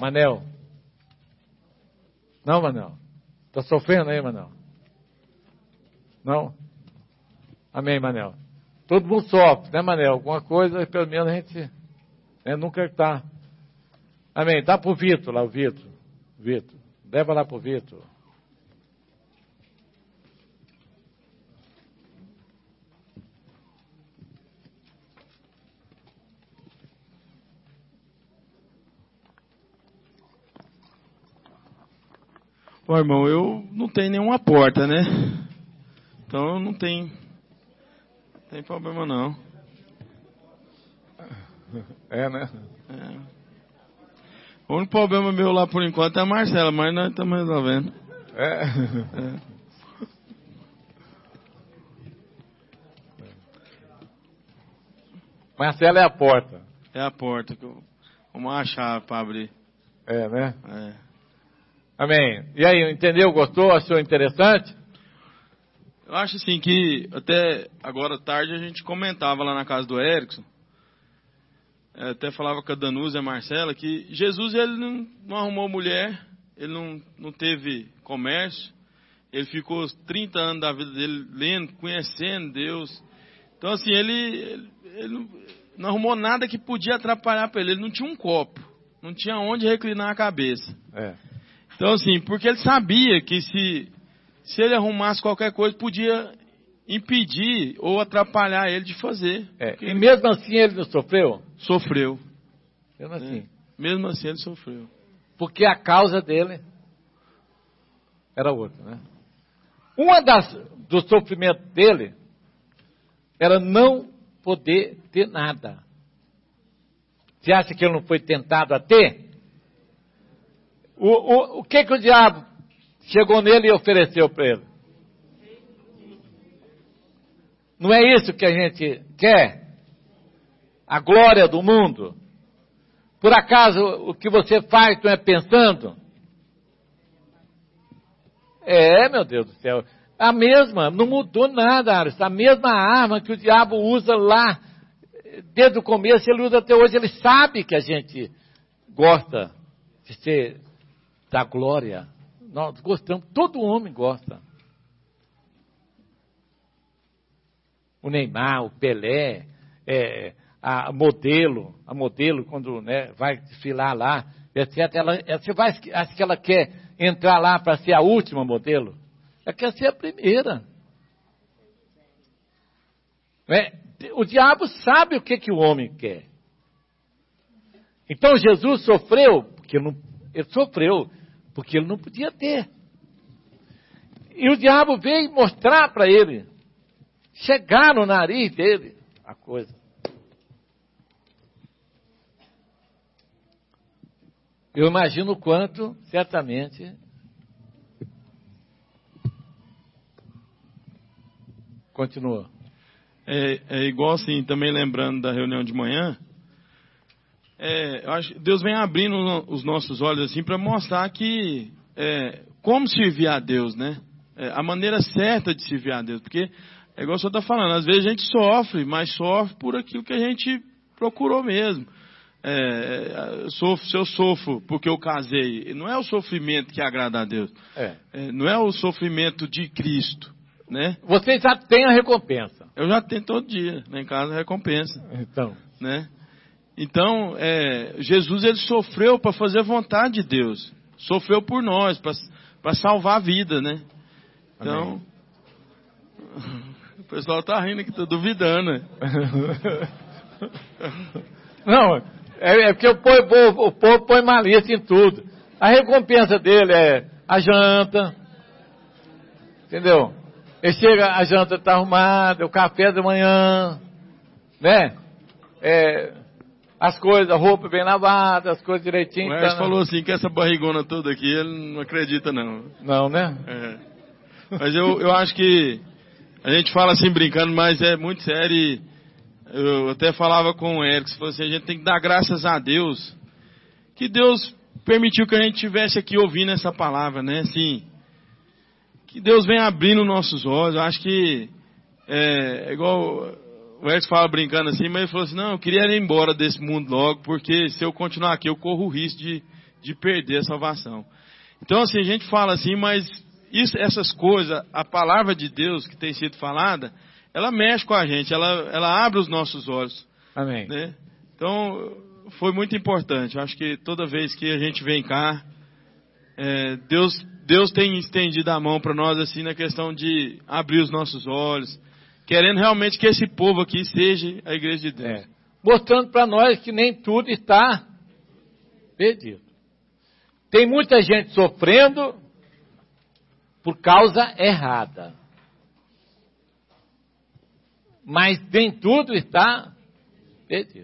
Não, Manel. Está sofrendo aí, Manel? Não? Amém, Manel. Todo mundo sofre, né, Manel? Alguma coisa, pelo menos a gente nunca está. Amém. Dá para o Vitor lá, o Vitor. Leva lá para o Vitor. Pô, irmão, eu não tenho nenhuma porta, né? Então não tem problema não. Né? O único problema meu lá por enquanto é a Marcela, mas nós estamos resolvendo. Marcelo é a porta. É a porta que eu vou achar para abrir. É, né? É. Amém. E aí, entendeu? Gostou? Achou interessante? Eu acho assim que até agora à tarde a gente comentava lá na casa do Erickson, até falava com a Danusa e a Marcela, que Jesus ele não arrumou mulher, ele não teve comércio, ele ficou 30 anos da vida dele lendo, conhecendo Deus. Então assim, ele não arrumou nada que podia atrapalhar para ele. Ele não tinha um copo, não tinha onde reclinar a cabeça. Então assim, porque ele sabia que se ele arrumasse qualquer coisa, podia impedir ou atrapalhar ele de fazer. E mesmo assim ele não sofreu? Sofreu. Mesmo assim. Mesmo assim ele sofreu. Porque a causa dele era outra, né? Do sofrimento dele era não poder ter nada. Você acha que ele não foi tentado a ter? O que o diabo chegou nele e ofereceu para ele? Não é isso que a gente quer? A glória do mundo? Por acaso o que você faz não é pensando? Meu Deus do céu. A mesma, não mudou nada, Aris. A mesma arma que o diabo usa lá, desde o começo, ele usa até hoje. Ele sabe que a gente gosta de ser da glória. Nós gostamos, todo homem gosta. O Neymar, o Pelé, a modelo quando vai desfilar lá, etc. Você acha que ela quer entrar lá para ser a última modelo? Ela quer ser a primeira. O diabo sabe o que o homem quer. Então Jesus sofreu porque ele não podia ter. E o diabo veio mostrar para ele, chegar no nariz dele, a coisa. Eu imagino o quanto, certamente, continua. É igual assim, também lembrando da reunião de manhã, eu acho que Deus vem abrindo os nossos olhos assim para mostrar que como servir a Deus, né? A maneira certa de servir a Deus, porque é igual o senhor está falando, às vezes a gente sofre, mas sofre por aquilo que a gente procurou mesmo. Se eu sofro porque eu casei, não é o sofrimento que agrada a Deus, não é o sofrimento de Cristo, né? Você já tem a recompensa. Eu já tenho todo dia, lá em casa, a recompensa. Então, né? Então, Jesus ele sofreu para fazer a vontade de Deus. Sofreu por nós, para salvar a vida, né? Então, o pessoal está rindo que está duvidando, né? Não, porque o povo põe malícia em tudo. A recompensa dele é a janta, entendeu? Ele chega, a janta está arrumada, o café da manhã, né? As coisas, a roupa bem lavada, as coisas direitinho. O Ernst falou assim, que essa barrigona toda aqui, ele não acredita não. Não, né? Mas eu acho que a gente fala assim brincando, mas é muito sério. E eu até falava com o Erickson, falou assim, a gente tem que dar graças a Deus, que Deus permitiu que a gente estivesse aqui ouvindo essa palavra, né? Assim, que Deus vem abrindo nossos olhos. Eu acho que é igual o Erickson fala brincando assim, mas ele falou assim, não, eu queria ir embora desse mundo logo, porque se eu continuar aqui, eu corro o risco de perder a salvação. Então assim, a gente fala assim, mas essas coisas, a palavra de Deus que tem sido falada, ela mexe com a gente, ela abre os nossos olhos. Amém. Né? Então, foi muito importante. Eu acho que toda vez que a gente vem cá, Deus tem estendido a mão para nós assim na questão de abrir os nossos olhos, querendo realmente que esse povo aqui seja a igreja de Deus. Mostrando para nós que nem tudo está perdido. Tem muita gente sofrendo por causa errada. Mas nem tudo está perdido.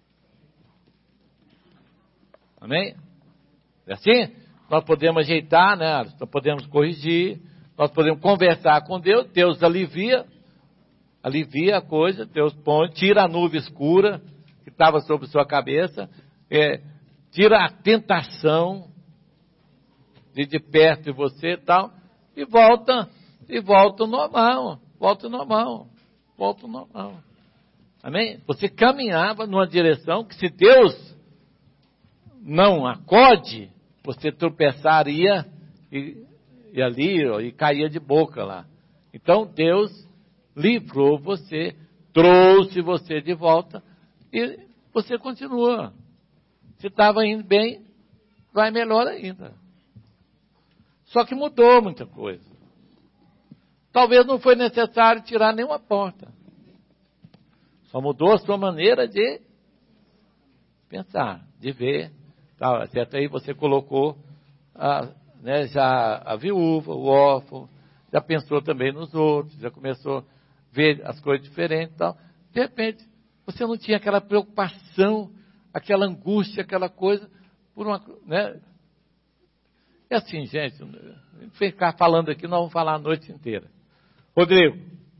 Amém? É assim? Nós podemos ajeitar, né? Nós podemos corrigir, nós podemos conversar com Deus, Deus alivia, alivia a coisa, Deus põe, tira a nuvem escura que estava sobre sua cabeça, tira a tentação de perto de você e tal, e volta ao normal, volta ao normal. Amém? Você caminhava numa direção que, se Deus não acode, você tropeçaria e ali, ó, e caía de boca lá. Então Deus livrou você, trouxe você de volta e você continua. Se estava indo bem, vai melhor ainda. Só que mudou muita coisa. Talvez não foi necessário tirar nenhuma porta. Só mudou a sua maneira de pensar, de ver. Tá, certo? Aí você colocou já a viúva, o órfão, já pensou também nos outros, já começou a ver as coisas diferentes e tal. De repente, você não tinha aquela preocupação, aquela angústia, aquela coisa, por uma, né? É assim, gente, ficar falando aqui, nós vamos falar a noite inteira. Rodrigo.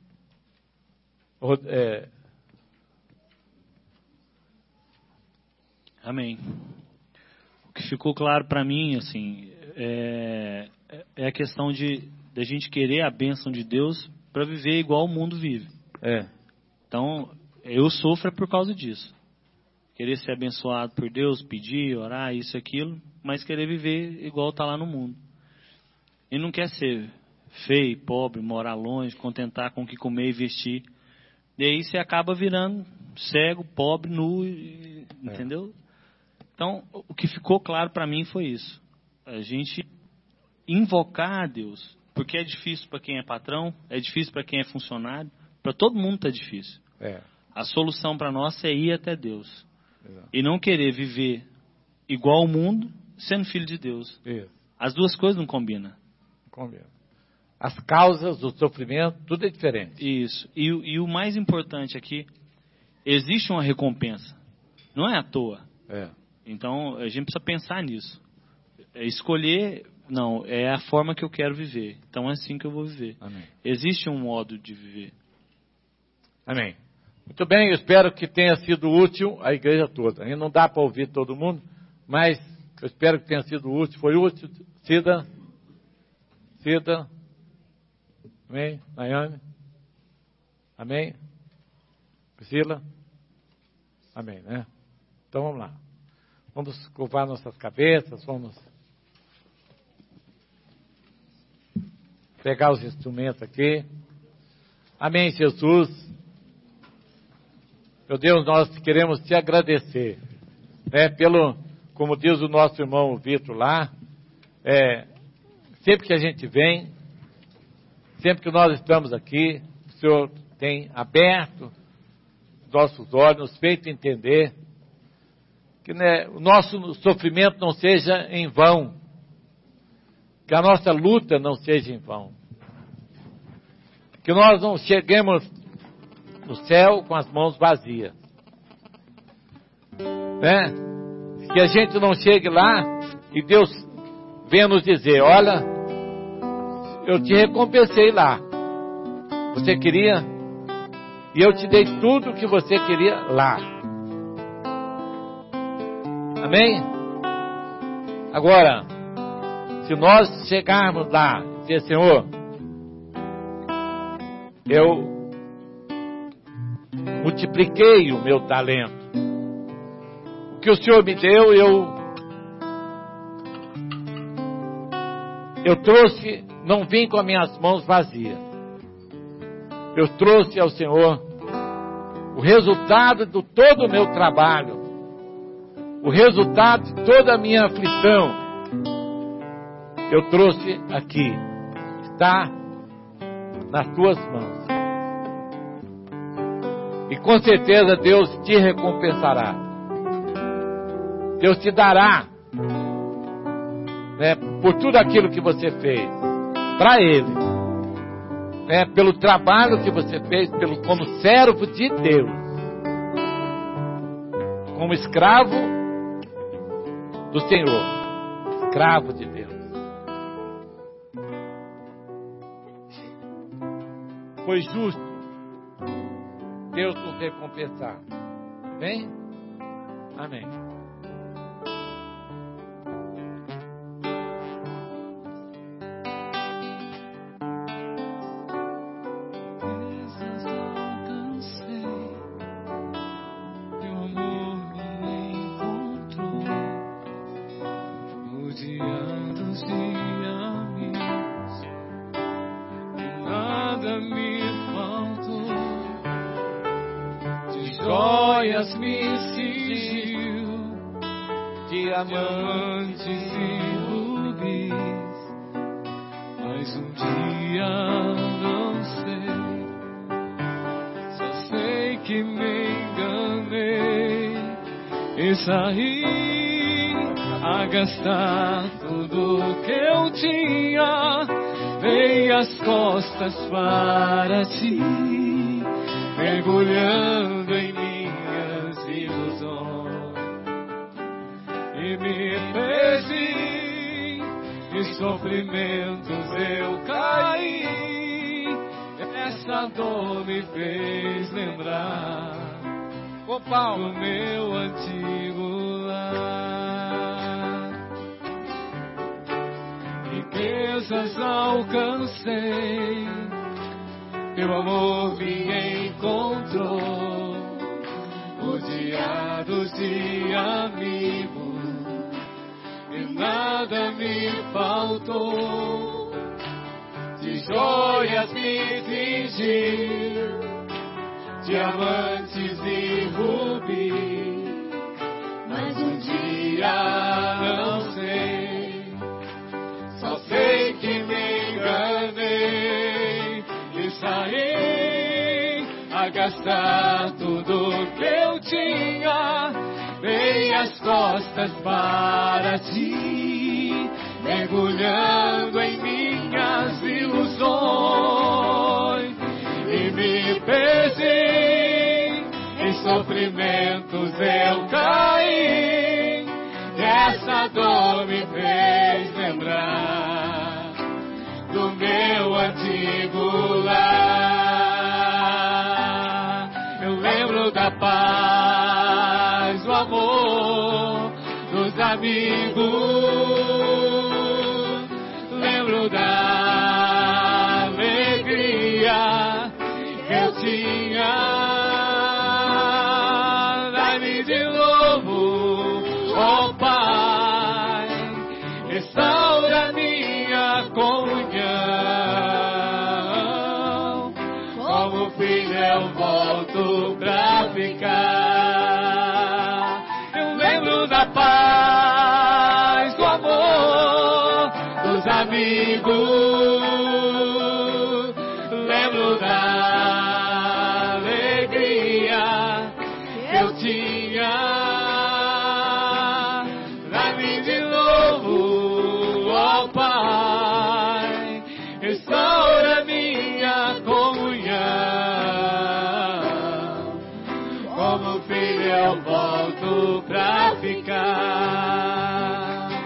Amém. O que ficou claro para mim, assim, é a questão de a gente querer a bênção de Deus para viver igual o mundo vive. Então, eu sofro por causa disso. Querer ser abençoado por Deus, pedir, orar, isso e aquilo, mas querer viver igual está lá no mundo. E não quer ser feio, pobre, morar longe, contentar com o que comer e vestir. E aí você acaba virando cego, pobre, nu, entendeu? Então, o que ficou claro para mim foi isso. A gente invocar a Deus. Porque é difícil para quem é patrão, é difícil para quem é funcionário, para todo mundo está difícil. A solução para nós é ir até Deus. E não querer viver igual ao mundo, sendo filho de Deus. As duas coisas não combinam. As causas do sofrimento, tudo é diferente. Isso. E o mais importante aqui, existe uma recompensa. Não é à toa. Então, a gente precisa pensar nisso. Escolher, não, é a forma que eu quero viver. Então, é assim que eu vou viver. Amém. Existe um modo de viver. Amém. Muito bem, eu espero que tenha sido útil a igreja toda. A gente não dá para ouvir todo mundo, mas eu espero que tenha sido útil. Foi útil, Cida? Amém? Nayane? Amém? Priscila? Amém, né? Então vamos lá. Vamos curvar nossas cabeças, vamos pegar os instrumentos aqui. Amém, Jesus. Meu Deus, nós queremos te agradecer, né, como diz o nosso irmão Vitor lá, sempre que a gente vem, sempre que nós estamos aqui, o Senhor tem aberto nossos olhos, nos feito entender que, né, o nosso sofrimento não seja em vão, que a nossa luta não seja em vão, que nós não cheguemos no céu com as mãos vazias, né? Que a gente não chegue lá e Deus venha nos dizer: olha, eu te recompensei lá, você queria, e eu te dei tudo o que você queria lá. Amém? Agora, se nós chegarmos lá e dizer: Senhor, eu multipliquei o meu talento, o que o Senhor me deu, eu trouxe, não vim com as minhas mãos vazias, eu trouxe ao Senhor o resultado de todo o meu trabalho, o resultado de toda a minha aflição, eu trouxe aqui, está nas tuas mãos. E com certeza Deus te recompensará. Deus te dará, né, por tudo aquilo que você fez para Ele, né, pelo trabalho que você fez, como servo de Deus, como escravo do Senhor, escravo de Deus. Foi justo Deus nos recompensar. Amém? Amém. Joias me cingiu, diamantes e rubis, mas um dia não sei, só sei que me enganei e saí a gastar tudo que eu tinha, dei as costas para ti, mergulhando em minhas ilusões, e me perdi, em sofrimentos eu caí, essa dor me fez lembrar do meu antigo lar. Riquezas alcancei, teu amor me encontrou, rodeados de amigos, e nada me faltou. De joias me cingiu, diamantes e rubis, mas um dia não sei, só sei que me enganei e saí a gastar tudo que eu tinha, dei as costas para ti, mergulhando em minhas ilusões, e me perdi, em sofrimentos eu caí, e essa dor me fez lembrar do meu antigo lar. Eu lembro da paz, do amor, dos amigos, lembro da alegria que eu tinha. Dai-me de novo, ó Pai, restaura minha comunhão, como filho eu volto pra ficar. Eu lembro da paz, do amor, dos amigos, lembro da alegria que eu tinha. Dá-me de novo, ó Pai, restaura minha comunhão, como filho eu volto pra ficar.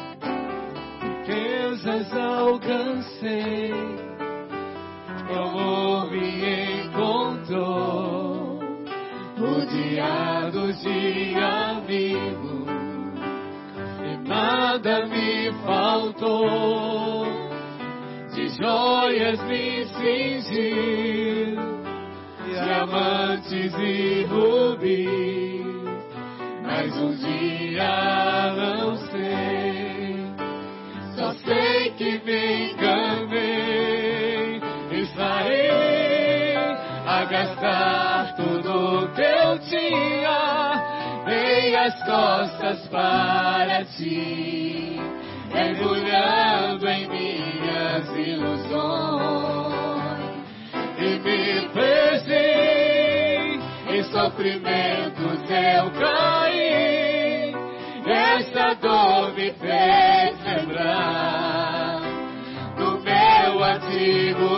Riquezas alcancei, o amor me encontrou, rodeados de amigos, e nada me faltou. De joias me cingiu, diamantes e rubis, mas um dia não sei, só sei que me enganei e saí a gastar tudo que eu tinha, dei as costas para ti, mergulhando em minhas ilusões, e me perdi, em sofrimentos eu caí, essa dor me fez lembrar do meu antigo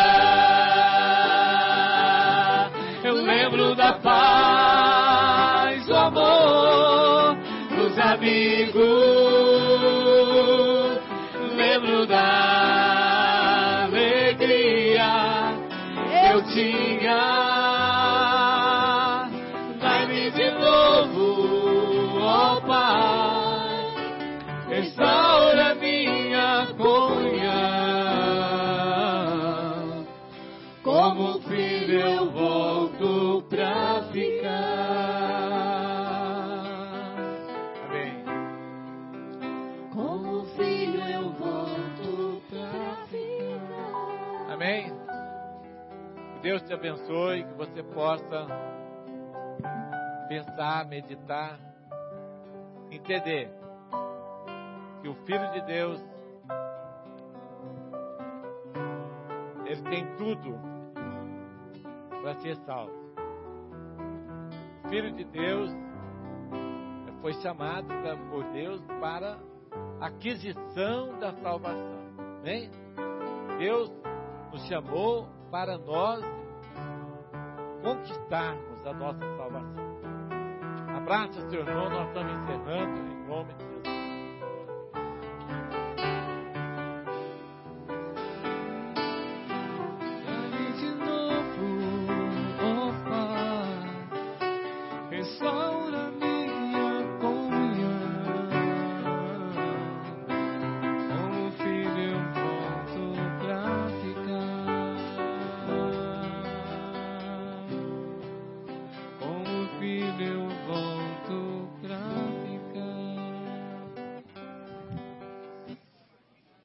lar. Eu lembro da paz, do amor, dos amigos, lembro da alegria que eu tinha. restaura minha comunhão. Como filho eu volto pra ficar. Amém. Como filho eu volto pra ficar. Amém. Que Deus te abençoe, que você possa pensar, meditar, entender que o Filho de Deus, ele tem tudo para ser salvo. O Filho de Deus foi chamado por Deus para aquisição da salvação. Amém? Deus nos chamou para nós conquistarmos a nossa salvação. Abraça seu irmão, nós estamos encerrando em nome de Jesus.